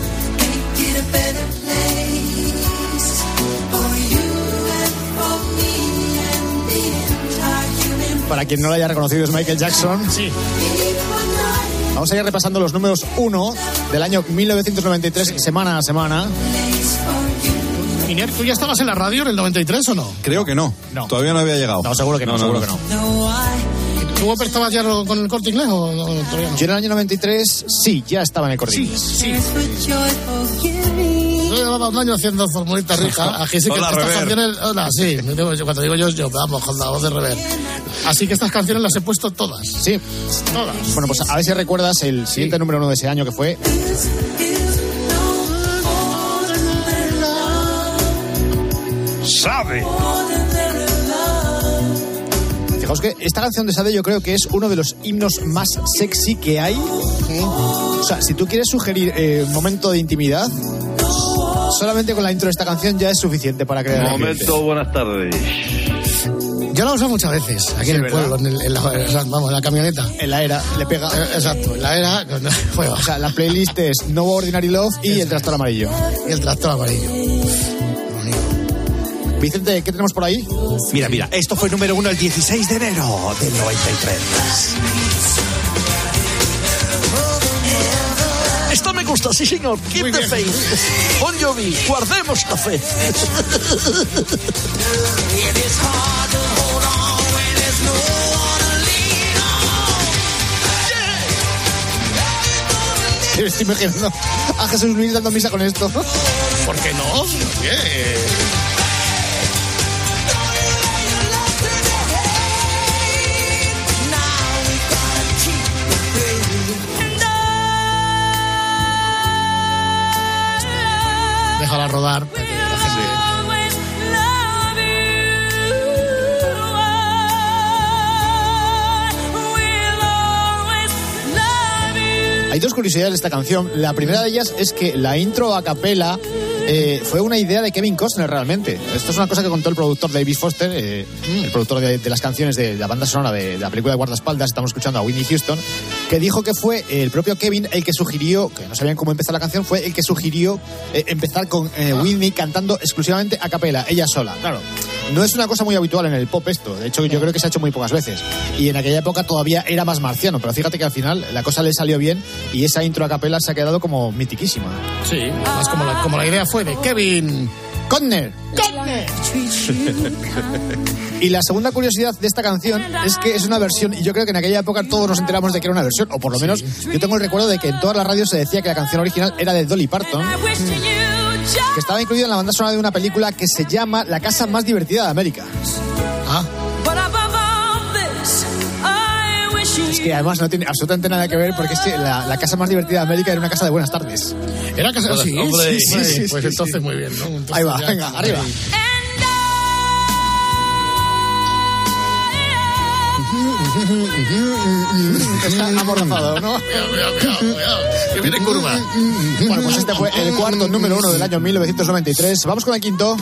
Para quien no lo haya reconocido, es Michael Jackson. Sí. Vamos a ir repasando los números 1 del año 1993, semana a semana. Miner, ¿tú ya estabas en la radio en el 93 o no? Creo que no. Todavía no había llegado. No, seguro que no. ¿Tú estabas ya con el Corte Inglés o todavía no? Yo en el año 93, sí, ya estaba en el Corte Inglés. Sí. Yo llevaba un año haciendo formulitas rijas. Aquí sí que estas canciones... Hola, sí. Cuando digo yo, vamos, con la voz de Rever. Así que estas canciones las he puesto todas. Sí. Todas. Bueno, pues a ver si recuerdas el siguiente número 1 de ese año, que fue... ¡Sabe! Fijaos que esta canción de Sade yo creo que es uno de los himnos más sexy que hay. O sea, si tú quieres sugerir un momento de intimidad, solamente con la intro de esta canción ya es suficiente para crear el ambiente. Buenas tardes. Yo la uso muchas veces aquí en el pueblo, en la camioneta. En la era, le pega. Exacto, en la era. O sea, la playlist es No Ordinary Love y El Tractor Amarillo. Y El Tractor Amarillo. Vicente, ¿qué tenemos por ahí? Mira, esto fue número 1 el 16 de enero del 93. Esto me gusta, sí señor. Keep the faith. Bon Jovi, guardemos la fe. Estoy imaginando a Jesús Luis dando misa con esto. ¿Por qué no? Hay dos curiosidades de esta canción. La primera de ellas es que la intro a capela fue una idea de Kevin Costner realmente. Esto es una cosa que contó el productor David Foster, el productor de las canciones de la banda sonora de la película de guardaespaldas. Estamos escuchando a Whitney Houston, que dijo que fue el propio Kevin el que sugirió, que no sabían cómo empezar la canción, fue el que sugirió empezar con Whitney cantando exclusivamente a capela, ella sola. Claro, no es una cosa muy habitual en el pop esto. De hecho, yo creo que se ha hecho muy pocas veces. Y en aquella época todavía era más marciano, pero fíjate que al final la cosa le salió bien y esa intro a capela se ha quedado como mitiquísima. Sí, además como la idea fue de Kevin Costner. Y la segunda curiosidad de esta canción es que es una versión, y yo creo que en aquella época todos nos enteramos de que era una versión, o por lo menos yo tengo el recuerdo de que en todas las radios se decía que la canción original era de Dolly Parton, que estaba incluida en la banda sonora de una película que se llama La casa más divertida de América. Es que además no tiene absolutamente nada que ver, porque es que la casa más divertida de América era una casa de buenas tardes. ¿Era casa? Sí, hombre, sí, pues entonces muy bien, ¿no? Entonces ahí va, venga, arriba. Está amordazado, ¿no? Cuidado, que viene en curva. Bueno, pues este fue el cuarto número 1 del año 1993. Vamos con el quinto.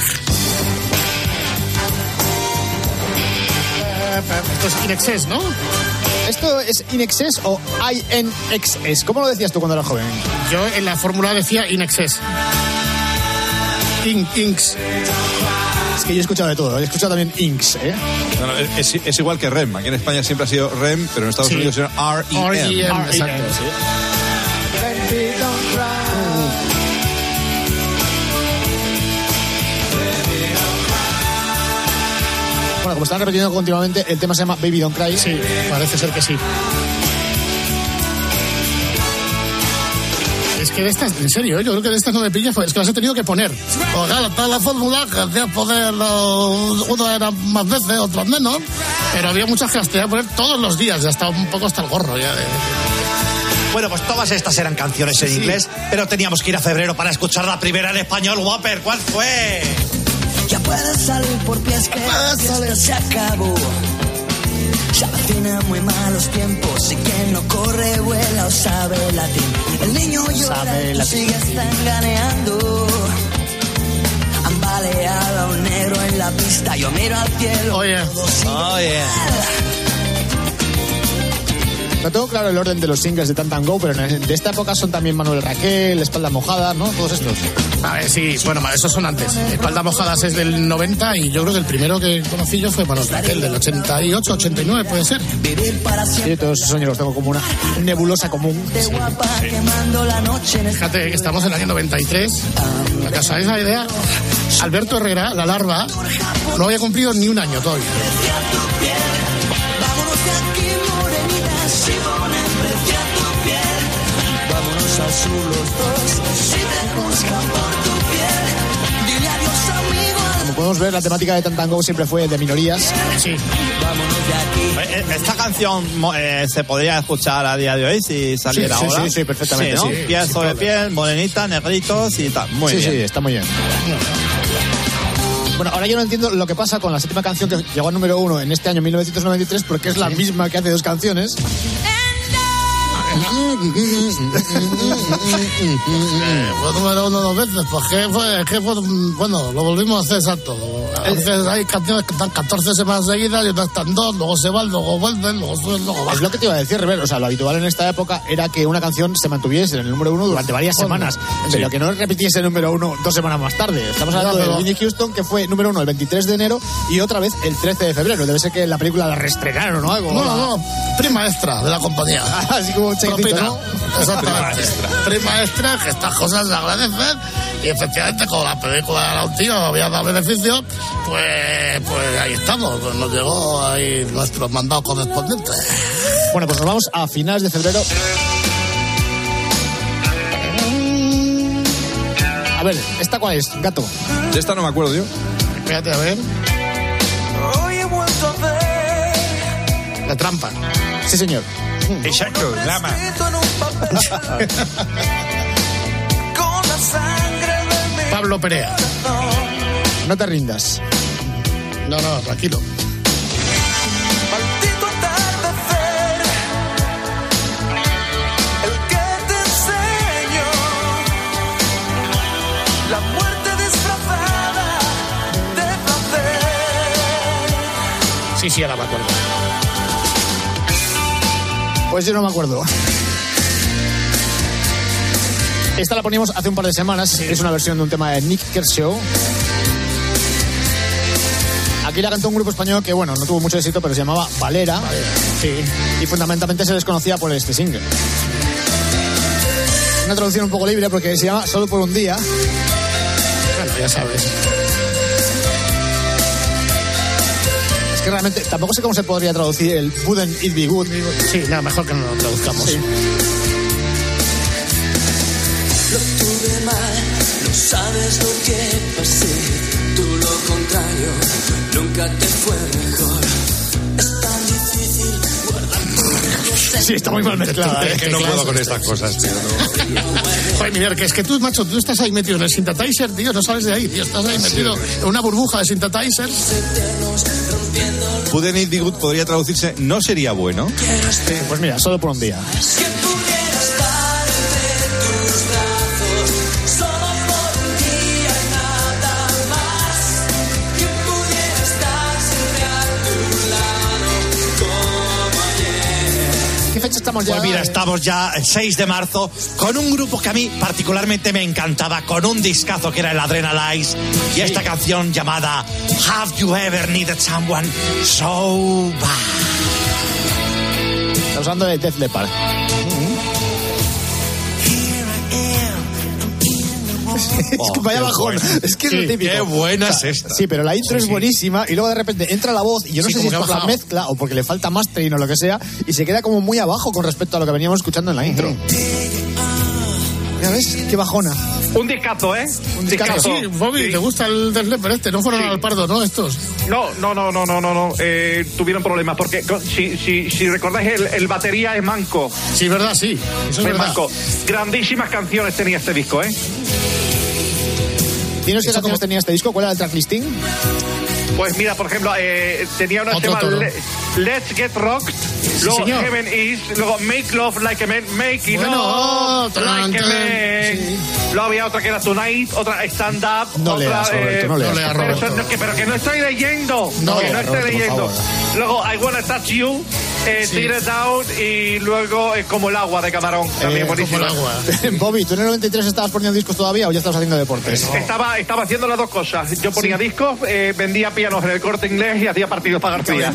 Esto es In Excess, ¿no? Esto es In Excess o INXS. ¿Cómo lo decías tú cuando eras joven? Yo en la fórmula decía In Excess. Inks. Es que yo he escuchado de todo. He escuchado también Inks, ¿eh? No, es igual que REM. Aquí en España siempre ha sido REM, pero en Estados Unidos era REM. Exacto, sí. Bueno, como están repitiendo continuamente, el tema se llama Baby Don't Cry. Sí, parece ser que sí. Es que de estas, en serio, yo creo que de estas no me pillas, es que las he tenido que poner. Porque claro, toda la fórmula que hacía poner, uno era más veces, otros menos, pero había muchas que las tenía que poner todos los días, ya estaba un poco hasta el gorro ya de... Bueno, pues todas estas eran canciones en inglés, pero teníamos que ir a febrero para escuchar la primera en español. Whopper, ¿cuál fue? Ya puedes salir por pies que esto se acabó. Se avecinan muy malos tiempos y quien no corre vuela o sabe latín. El niño llora, sigue estanganeando. Han baleado a un negro en la pista. Yo miro al cielo. Oye. No tengo claro el orden de los singles de Tantango, pero de esta época son también Manuel Raquel, Espalda Mojada, ¿no? Todos estos. A ver, sí, bueno, esos son antes. Espalda Mojadas es del 90 y yo creo que el primero que conocí yo fue Manuel Raquel, del 88, 89, puede ser. Sí, todos esos años los tengo como una nebulosa común. Sí. Fíjate que estamos en el año 93. ¿A que os hagáis la idea? Alberto Herrera, la larva, no había cumplido ni un año todavía. Como podemos ver, la temática de Tantango siempre fue de minorías. Sí. Esta canción se podría escuchar a día de hoy si saliera ahora. Sí, perfectamente. Sí, ¿no? Piel sobre piel, morenita, negritos y tal. Muy bien. Sí, está muy bien. Bueno, ahora yo no entiendo lo que pasa con la séptima canción que llegó al número 1 en este año 1993, porque es la misma que hace dos canciones. Fue número 1 2 veces, pues que fue, bueno, lo volvimos a hacer exacto. A veces hay canciones que están 14 semanas seguidas y otras están 2, luego se van, luego vuelven, luego suben, luego van. Es lo que te iba a decir, Rever. O sea, lo habitual en esta época era que una canción se mantuviese en el número 1 durante varias semanas, pero que no repitiese el número 1 2 semanas más tarde. Estamos hablando de Whitney Houston, que fue número 1 el 23 de enero y otra vez el 13 de febrero. Debe ser que la película la reestrenaron o algo. No, prima extra de la compañía. Así como un chequecito, ¿no? Exactamente. Prima extra, que estas cosas se agradecen. Y efectivamente, como la película era un tío, había dado beneficios, pues ahí estamos. Pues nos llegó ahí nuestro mandado correspondiente. Bueno, pues nos vamos a finales de febrero. A ver, ¿esta cuál es, Gato? De esta no me acuerdo yo. Espérate, a ver. La trampa. Sí, señor. Exacto, Lama. Pablo Perea. No te rindas. No, tranquilo. Maldito atardecer, el Sí, ahora me acuerdo. Pues yo no me acuerdo. Esta la poníamos hace un par de semanas. Sí. Es una versión de un tema de Nick Kershaw. Aquí la cantó un grupo español que, bueno, no tuvo mucho éxito, pero se llamaba Valera. Sí. Y fundamentalmente se les conocía por este single. Una traducción un poco libre porque se llama Solo por un día. Bueno, ya sabes. Es que realmente tampoco sé cómo se podría traducir el Wouldn't It Be Good. Sí, nada, mejor que no lo traduzcamos. Sí. Lo tuve mal, no sabes lo que pasé. Tú lo contrario, nunca te fue mejor. Es tan difícil guardar. Sí, está muy mal mezclada. Es que no puedo con estas cosas, tío. Joder, Miguel, que es que tú, macho, tú estás ahí metido en el synthesizer, tío, no sales de ahí, tío. Estás ahí metido en una burbuja de synthesizer. Wouldn't It Be Good podría traducirse ¿no sería bueno? Sí, pues mira, solo por un día. ¿Qué fecha estamos ya? Pues mira, estamos ya el 6 de marzo con un grupo que a mí particularmente me encantaba, con un discazo que era el Adrenalize y esta canción llamada Have You Ever Needed Someone So Bad. Estamos hablando de Def Leppard. Es que vaya bajón. Es que es lo típico. Qué buena es esta. Sí, pero la intro es buenísima y luego de repente entra la voz y yo no sé si es por la mezcla o porque le falta mastering o lo que sea y se queda como muy abajo con respecto a lo que veníamos escuchando en la intro. ¿Ya ves? Qué bajona. Un discazo, ¿eh? Un discazo. Sí, Bobby, ¿te gusta el Def Leppard este? No fueron al Pardo, ¿no? Estos. No. Tuvieron problemas porque si recordáis el batería es manco. Sí, verdad, sí. Eso es verdad. Manco. Grandísimas canciones tenía este disco, ¿eh? ¿Tienes qué canciones tenía este disco? ¿Cuál era el tracklisting? Pues mira, por ejemplo, tenía una tema Let's Get Rocked, luego Heaven Is, luego Make Love Like a Man, Make It Love Like a Man. Sí. Luego había otra que era Tonight, otra Stand Up, no otra... leas, Roberto, no leas, Roberto. Pero que no estoy leyendo. No estoy leyendo. Luego I Wanna Touch You, Tear It Down y luego Como el Agua de Camarón. También buenísimo. Como el agua. Bobby, ¿tú en el 93 estabas poniendo discos todavía o ya estabas haciendo deportes? Estaba haciendo las dos cosas. Yo ponía discos, vendía pianos en el Corte Inglés y hacía partidos para García.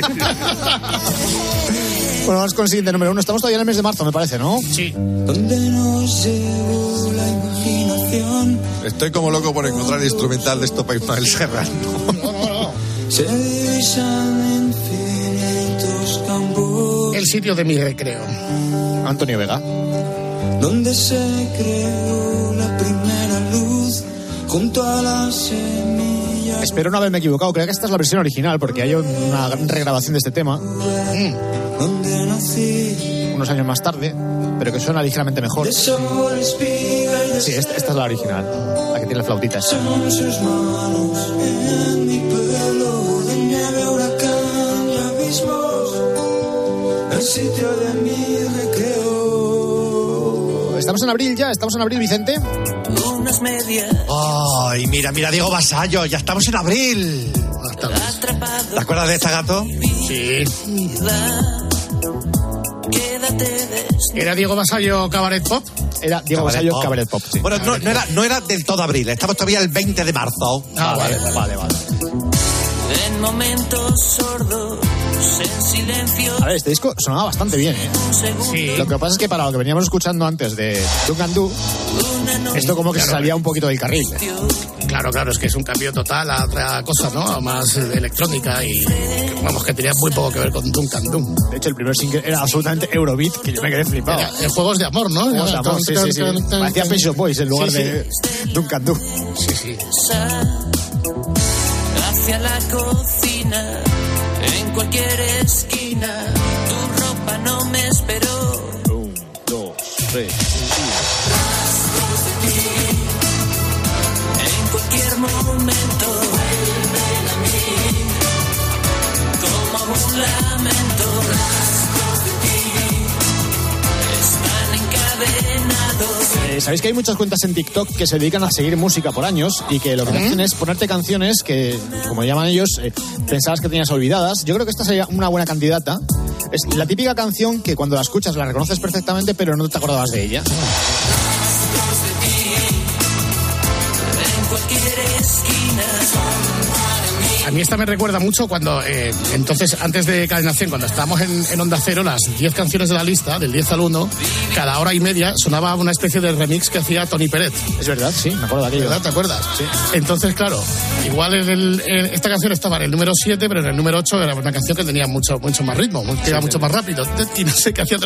Bueno, vamos con el siguiente número 1. Estamos todavía en el mes de marzo, me parece, ¿no? Sí. Donde nos llevó la imaginación. Estoy como loco por encontrar el instrumental de esto para Ismael Serrano. No. Se divisan infinitos campos. El sitio de mi recreo. Antonio Vega. Donde se creó la primera luz junto a la semilla. Espero no haberme equivocado, creo que esta es la versión original porque hay una regrabación de este tema unos años más tarde, pero que suena ligeramente mejor. Sí, esta es la original, la que tiene flautitas. Son sus manos en mi pelo de nieve, huracán y abismos, el sitio de mi recreo. ¿Estamos en abril ya? ¿Estamos en abril, Vicente? Unas medias. Ay, mira, Diego Vasallo, ya estamos en abril. ¿Te acuerdas de esta, gato? Sí. ¿Era Diego Vasallo Cabaret Pop? Era Diego Vasallo Cabaret Pop, sí. Bueno, no era del todo abril, estamos todavía el 20 de marzo. Vale. En momentos sordos, en silencio. A ver, este disco sonaba bastante bien, ¿eh? Sí. Lo que pasa es que para lo que veníamos escuchando antes de Duncan Du, esto como que se salía un poquito del carril. Claro, es que es un cambio total a otra cosa, ¿no? Más electrónica y vamos, que tenía muy poco que ver con Duncan Du. De hecho, el primer single era absolutamente Eurobeat, que yo me quedé flipado. Era juegos de amor, ¿no? Juegos de amor, sí. Parecía Pet Shop Boys en lugar de Duncan Du. Sí. Hacia la cocina, en cualquier esquina, tu ropa no me esperó. 1, 2, 3. Rastros de ti, en cualquier momento, vuelven a mí, como un lamento. Rastros de ti, están encadenados. Sabéis que hay muchas cuentas en TikTok que se dedican a seguir música por años y que lo que hacen es ponerte canciones que, como llaman ellos, pensabas que tenías olvidadas. Yo creo que esta sería una buena candidata. Es la típica canción que cuando la escuchas la reconoces perfectamente, pero no te acordabas de ella. A mí esta me recuerda mucho cuando, entonces, antes de Cadena 100, cuando estábamos en Onda Cero, las 10 canciones de la lista, del 10 al 1, cada hora y media sonaba una especie de remix que hacía Tony Pérez. Es verdad, sí, me acuerdo de aquello. ¿Verdad? ¿Te acuerdas? Sí. Entonces, claro, igual esta canción estaba en el número 7, pero en el número 8 era una canción que tenía mucho más ritmo, que iba mucho más rápido. Y no sé qué hacía.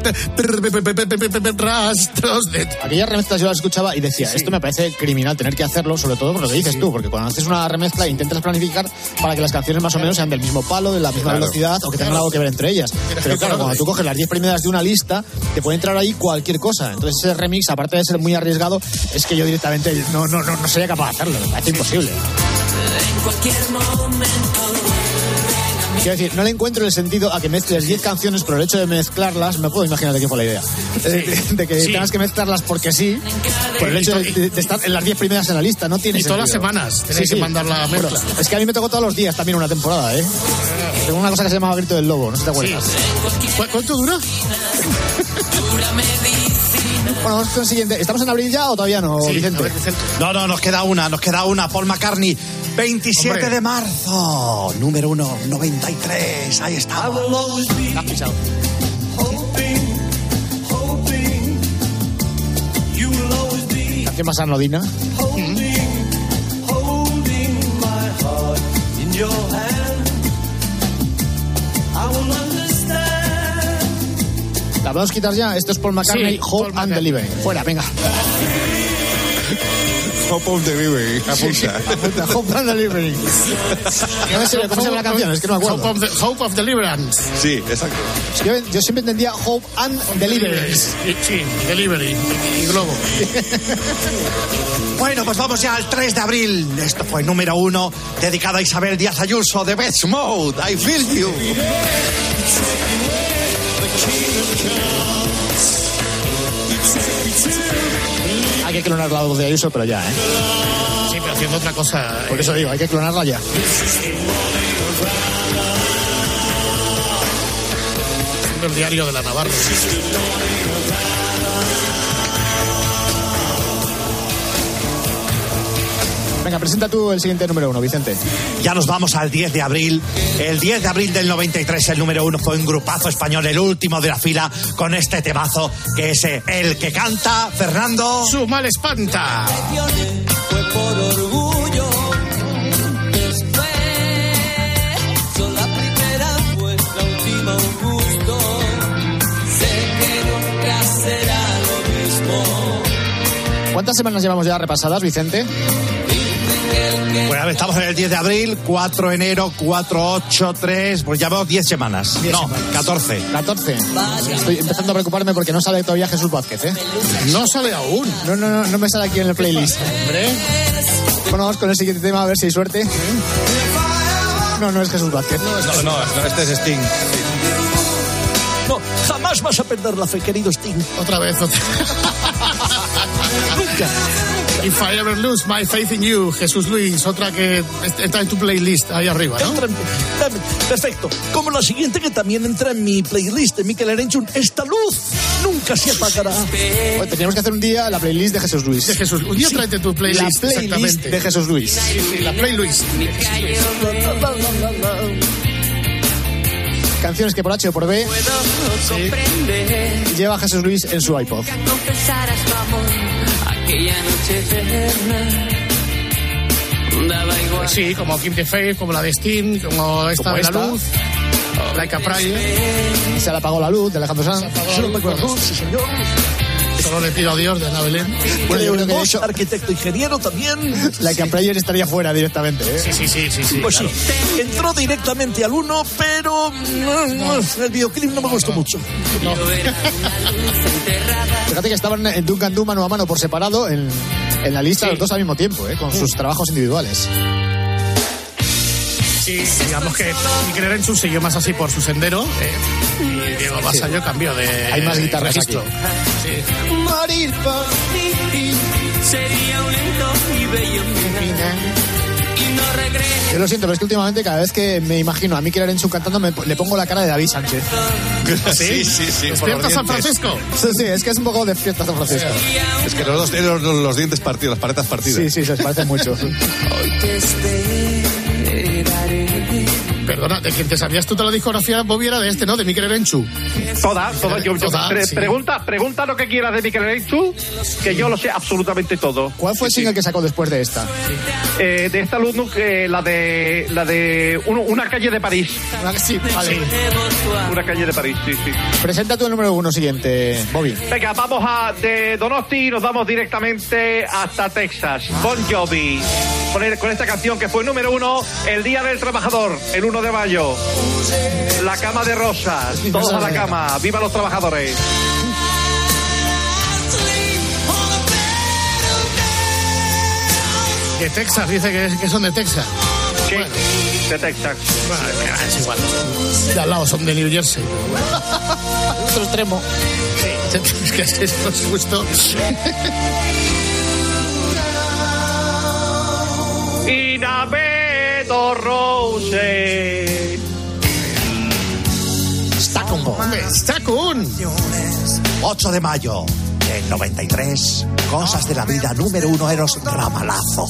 Rastros de... Aquellas remezclas yo las escuchaba y decía, esto me parece criminal tener que hacerlo, sobre todo por lo que dices tú, porque cuando haces una remezcla intentas planificar para que las canciones más o menos sean del mismo palo, de la misma velocidad o que tengan algo que ver entre ellas. Pero claro, cuando tú coges las 10 primeras de una lista, te puede entrar ahí cualquier cosa. Entonces ese remix, aparte de ser muy arriesgado, es que yo directamente no sería capaz de hacerlo. Me parece imposible. En cualquier momento. Quiero decir, no le encuentro el sentido a que mezcles 10 canciones, pero el hecho de mezclarlas, me puedo imaginar de qué fue la idea. De que tengas que mezclarlas porque sí, por el hecho de estar en las 10 primeras en la lista, no tiene sentido. Y todas las semanas tenéis que mandar la mezcla. Bueno, es que a mí me tocó todos los días también una temporada, ¿eh? Tengo una cosa que se llamaba Grito del Lobo, no sé si te acuerdas. Sí. ¿Cuánto dura? Bueno, vamos con el siguiente. ¿Estamos en abril ya o todavía no, Vicente? No, nos queda una. Paul McCartney, 27 de marzo, número 1, 93. Ahí está. La has pisado. Canción más anodina. ¿La vamos a quitar ya? Esto es Paul McCartney, Hope and Delivery. Fuera, venga. Hope of Delivery. Apunta. Hope and Delivery. ¿Cómo se llama la canción? Es que no me acuerdo. Hope of Deliverance. Sí, exacto. Yo siempre entendía Hope and Delivery. Sí, Delivery y Globo. Bueno, pues vamos ya al 3 de abril. Esto fue el número 1, dedicado a Isabel Díaz Ayuso, de Best Mode. I Feel You. Hay que clonar la voz de Ayuso, pero ya, ¿eh? Sí, pero haciendo otra cosa. Por eso digo, hay que clonarla ya. El diario de la Navarra. Venga, presenta tú el siguiente número 1, Vicente. Ya nos vamos al 10 de abril. El 10 de abril del 93, el número 1 fue un grupazo español, el último de la fila, con este temazo, que es el que canta Fernando. Su mal espanta. Fue por orgullo. Después, son la primera, pues la última un gusto. Sé que nunca será lo mismo. ¿Cuántas semanas llevamos ya repasadas, Vicente? Bueno, a ver, estamos en el 10 de abril, 4 de enero, 4, 8, 3, pues llevamos 10 semanas. 10 no, semanas. 14. 14. Estoy empezando a preocuparme porque no sale todavía Jesús Vázquez, ¿eh? No sale aún. No me sale aquí en el playlist. Hombre. Bueno, vamos con el siguiente tema, a ver si hay suerte. No es Jesús Vázquez. No, este es Sting. No, jamás vas a perder la fe, querido Sting. Otra vez. Nunca. If I Ever Lose My Faith in You, Jesús Luis, otra que está en tu playlist ahí arriba, ¿no? Perfecto. Como la siguiente que también entra en mi playlist de Mikel Erenchun, Esta luz nunca se apagará. Bueno, teníamos que hacer un día la playlist de Jesús Luis. De Jesús Luis. Un día tráete tu playlist. La playlist de Jesús Luis. Sí, la playlist. Canciones que por H o por B lleva Jesús Luis en su iPod. Pues sí, como Keep the Faith, como la de Sting, como esta de La Luz, Like a Prayer. Se le apagó la luz de Alejandro Sanz. Sí, señor. Solo le pido a Dios de Ana Belén. Bueno, yo creo que de hecho, arquitecto ingeniero también. Like a Prayer estaría fuera directamente, ¿eh? Sí. Pues claro. sí, entró directamente al 1, pero el videoclip no me gustó mucho. No. Fíjate que estaban en Duncan Du mano a mano por separado en la lista los dos al mismo tiempo, con sus trabajos individuales. Sí, digamos que Mikel Erenchun siguió más así por su sendero, y Diego Vasallo cambió de... Hay más guitarras registro. aquí. Sí. Morir por ti sería un lento y bello y no regreso. Yo lo siento, pero es que últimamente cada vez que me imagino a Mikel Erenchun cantando le pongo la cara de David Sánchez. Sí. ¿Despierta San Francisco? Sí, es que es un poco Despierta San Francisco. Es que los dos tienen los dientes partidos, las paletas partidas. Sí, se parecen mucho. Hoy te esperaré. Perdona, de quien te sabías tú toda la discografía, Bobby, era de este, ¿no? De Mikel Erenchun. Toda. Sí. Pregunta lo que quieras de Mikel Erenchun, que yo lo sé absolutamente todo. ¿Cuál fue el single que sacó después de esta? De esta luz, la de una calle de París. Sí, vale. Una calle de París, sí. Presenta tu el número 1 siguiente, Bobby. Venga, vamos de Donosti y nos vamos directamente hasta Texas. Bon Jovi. Con esta canción que fue número 1 el Día del Trabajador, el 1 de mayo. La cama de rosas, todos a la cama. ¡Viva los trabajadores! De Texas, dice que son de Texas. Sí, bueno. De Texas. Bueno, es igual. De al lado son de New Jersey. Otro extremo. Sí, es que es justo. Y Navedo Rose. Stacun. 8 de mayo del 93. Cosas de la vida, número 1, Eros Ramalazo.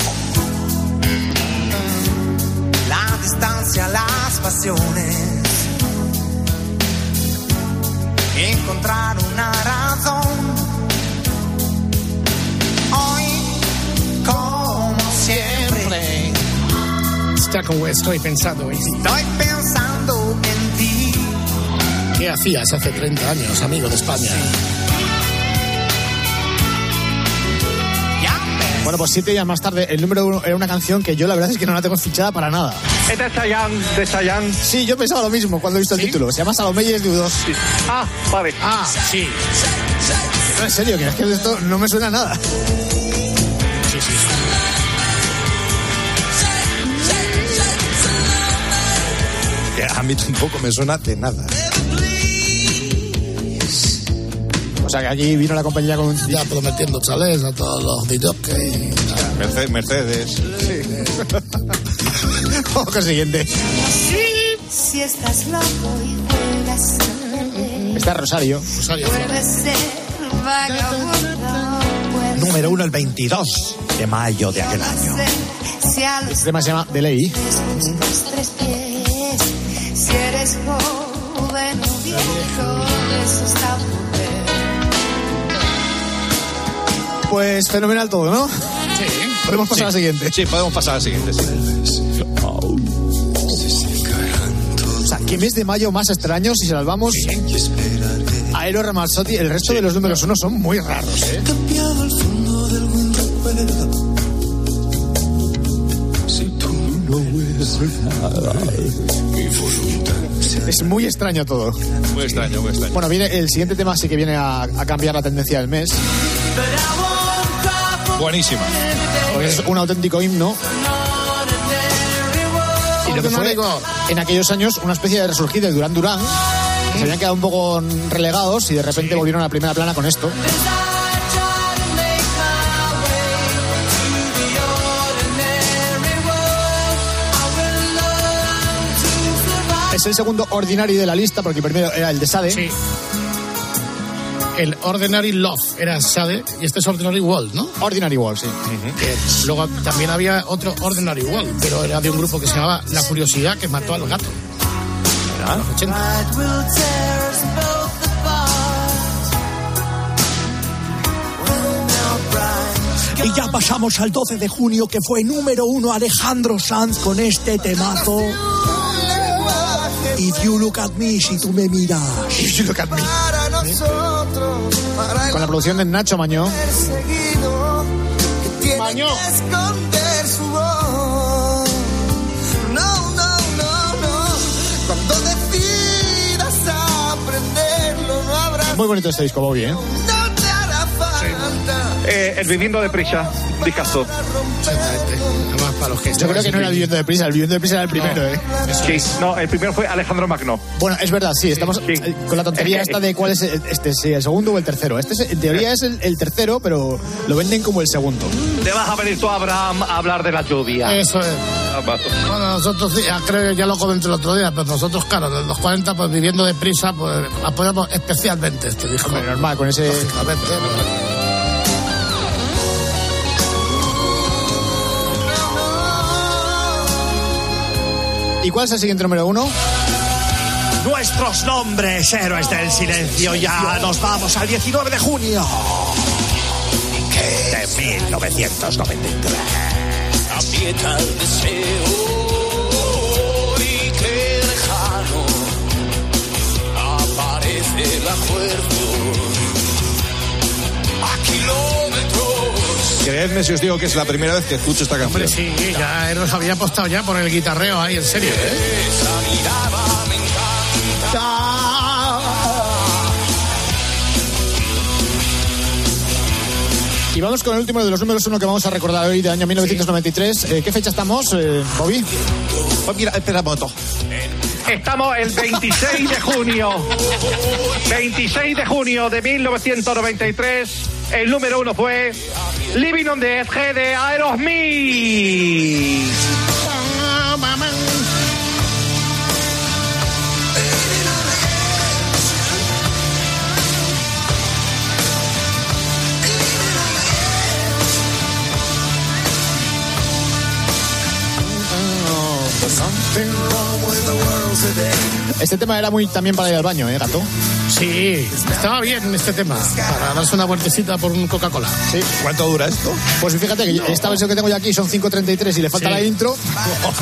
La distancia, las pasiones. Encontrar una razón. Hoy, como siempre. Stacun, estoy pensando en ti. ¿Qué hacías hace 30 años, amigo de España? Bueno, pues 7 días más tarde, el número 1 era una canción que yo la verdad es que no la tengo fichada para nada. ¿Es de Chayanne? Sí, yo pensaba lo mismo cuando he visto el título. Se llama Salomé y es de U2. Sí. Ah, vale. Ah, sí. No, en serio, que es que esto no me suena a nada. Sí. A mí tampoco me suena de nada. O sea que aquí vino la compañía con un... Ya prometiendo chalés a todos los DJs. Mercedes. Sí. Vamos con el siguiente. Si estás loco y juegas a perder. Está Rosario. Puedes ser vagabundo. Número 1 el 22 de mayo de aquel año. Este tema se llama De Ley. Si eres joven o viejo, eso está por ver. Pues fenomenal todo, ¿no? Sí. Podemos pasar al siguiente. Sí, podemos pasar al siguiente. Sí. O sea, ¿qué mes de mayo más extraño si salvamos a Eros Ramazzotti? El resto de los números 1 son muy raros, ¿eh? Cambiado el fondo de algún recuerdo. Si tú no ves mi voluntad. Es muy extraño todo. Muy extraño. Bueno, viene el siguiente tema, sí que viene a cambiar la tendencia del mes. Buenísima. Porque es un auténtico himno. Y lo que fue en aquellos años una especie de resurgir del Duran Duran. Se habían quedado un poco relegados y de repente volvieron a la primera plana con esto. Es el segundo Ordinary de la lista, porque el primero era el de Sade. Sí. El Ordinary Love era Sade y este es Ordinary World, ¿no? Ordinary World, sí. Luego también había otro Ordinary World, pero era de un grupo que se llamaba La Curiosidad, que mató al gato. Era en los 80. Y ya pasamos al 12 de junio, que fue número 1 Alejandro Sanz con este temazo. If you look at me, si tú me miras. If you look at me. Con la producción de Nacho Mañó. Mañó. Cuando decidas aprenderlo, no habrá. Muy bonito este disco, Bobby, ¿eh? El Viviendo Deprisa, discazo. Exactamente. Además, para los que yo creo que no era el Viviendo Deprisa, el Viviendo Deprisa era el primero, Sí, no, el primero fue Alejandro Magno. Bueno, es verdad, sí, estamos con la tontería esta de cuál es si el segundo o el tercero. En teoría es el tercero, pero lo venden como el segundo. Te vas a venir tú, Abraham, a hablar de la lluvia. Eso es. Bueno, nosotros creo que ya lo comenté el otro día, pero nosotros, claro, de los 40, pues Viviendo Deprisa, pues apoyamos especialmente este disco. Normal, con ese... ¿Y cuál es el siguiente número 1? Nuestros nombres, héroes del silencio. Ya nos vamos al 19 de junio de 1993. Aprieta el deseo y qué lejano aparece el acuerdo a kilómetros. Creedme si os digo que es la primera vez que escucho esta canción. Hombre, sí, ya nos había apostado ya por el guitarreo ahí, en serio, Esa mirada me encanta. Y vamos con el último de los números 1 que vamos a recordar hoy, del año 1993. ¿Qué fecha estamos, Bobby? Pues mira, espera un momento. Estamos el 26 de junio. 26 de junio de 1993. El número 1 fue Living on the Edge de Aerosmith. Este tema era muy también para ir al baño, Gato. Sí, estaba bien este tema, para darse una vueltecita por un Coca-Cola. Sí. ¿Cuánto dura esto? Pues fíjate que esta versión que tengo yo aquí son 5:33 y le falta la intro. Sí.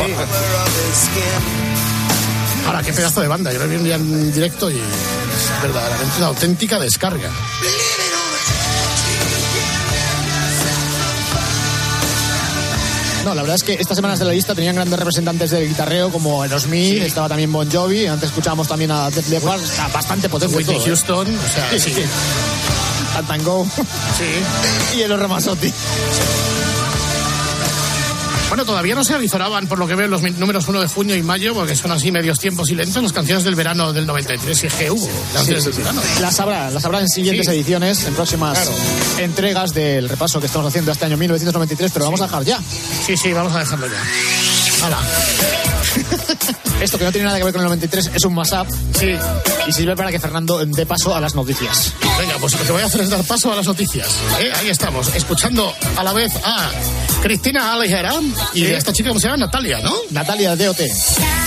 Ahora, qué pedazo de banda, yo lo vi un día en directo y es verdaderamente una auténtica descarga. No, la verdad es que estas semanas de la lista tenían grandes representantes del guitarreo como Aerosmith, estaba también Bon Jovi, antes escuchábamos también a Def Leppard, bastante potente. Whitney todo, Houston, o sea, sí. Tango. Sí. Y el Ramazzotti. Bueno, todavía no se avisoraban, por lo que veo, los números 1 de junio y mayo, porque son así medios tiempos y lentos, las canciones del verano del 93, y es que hubo canciones del verano. Las habrá en siguientes ediciones, en próximas entregas del repaso que estamos haciendo este año 1993, pero vamos a dejar ya. Sí, vamos a dejarlo ya. ¡Hala! Esto que no tiene nada que ver con el 93 es un mashup. Sí. Y sirve para que Fernando dé paso a las noticias. Venga, pues lo que voy a hacer es dar paso a las noticias. Ahí estamos, escuchando a la vez a Cristina Alegera y esta chica, ¿cómo se llama? Natalia, ¿no? Natalia de DOT.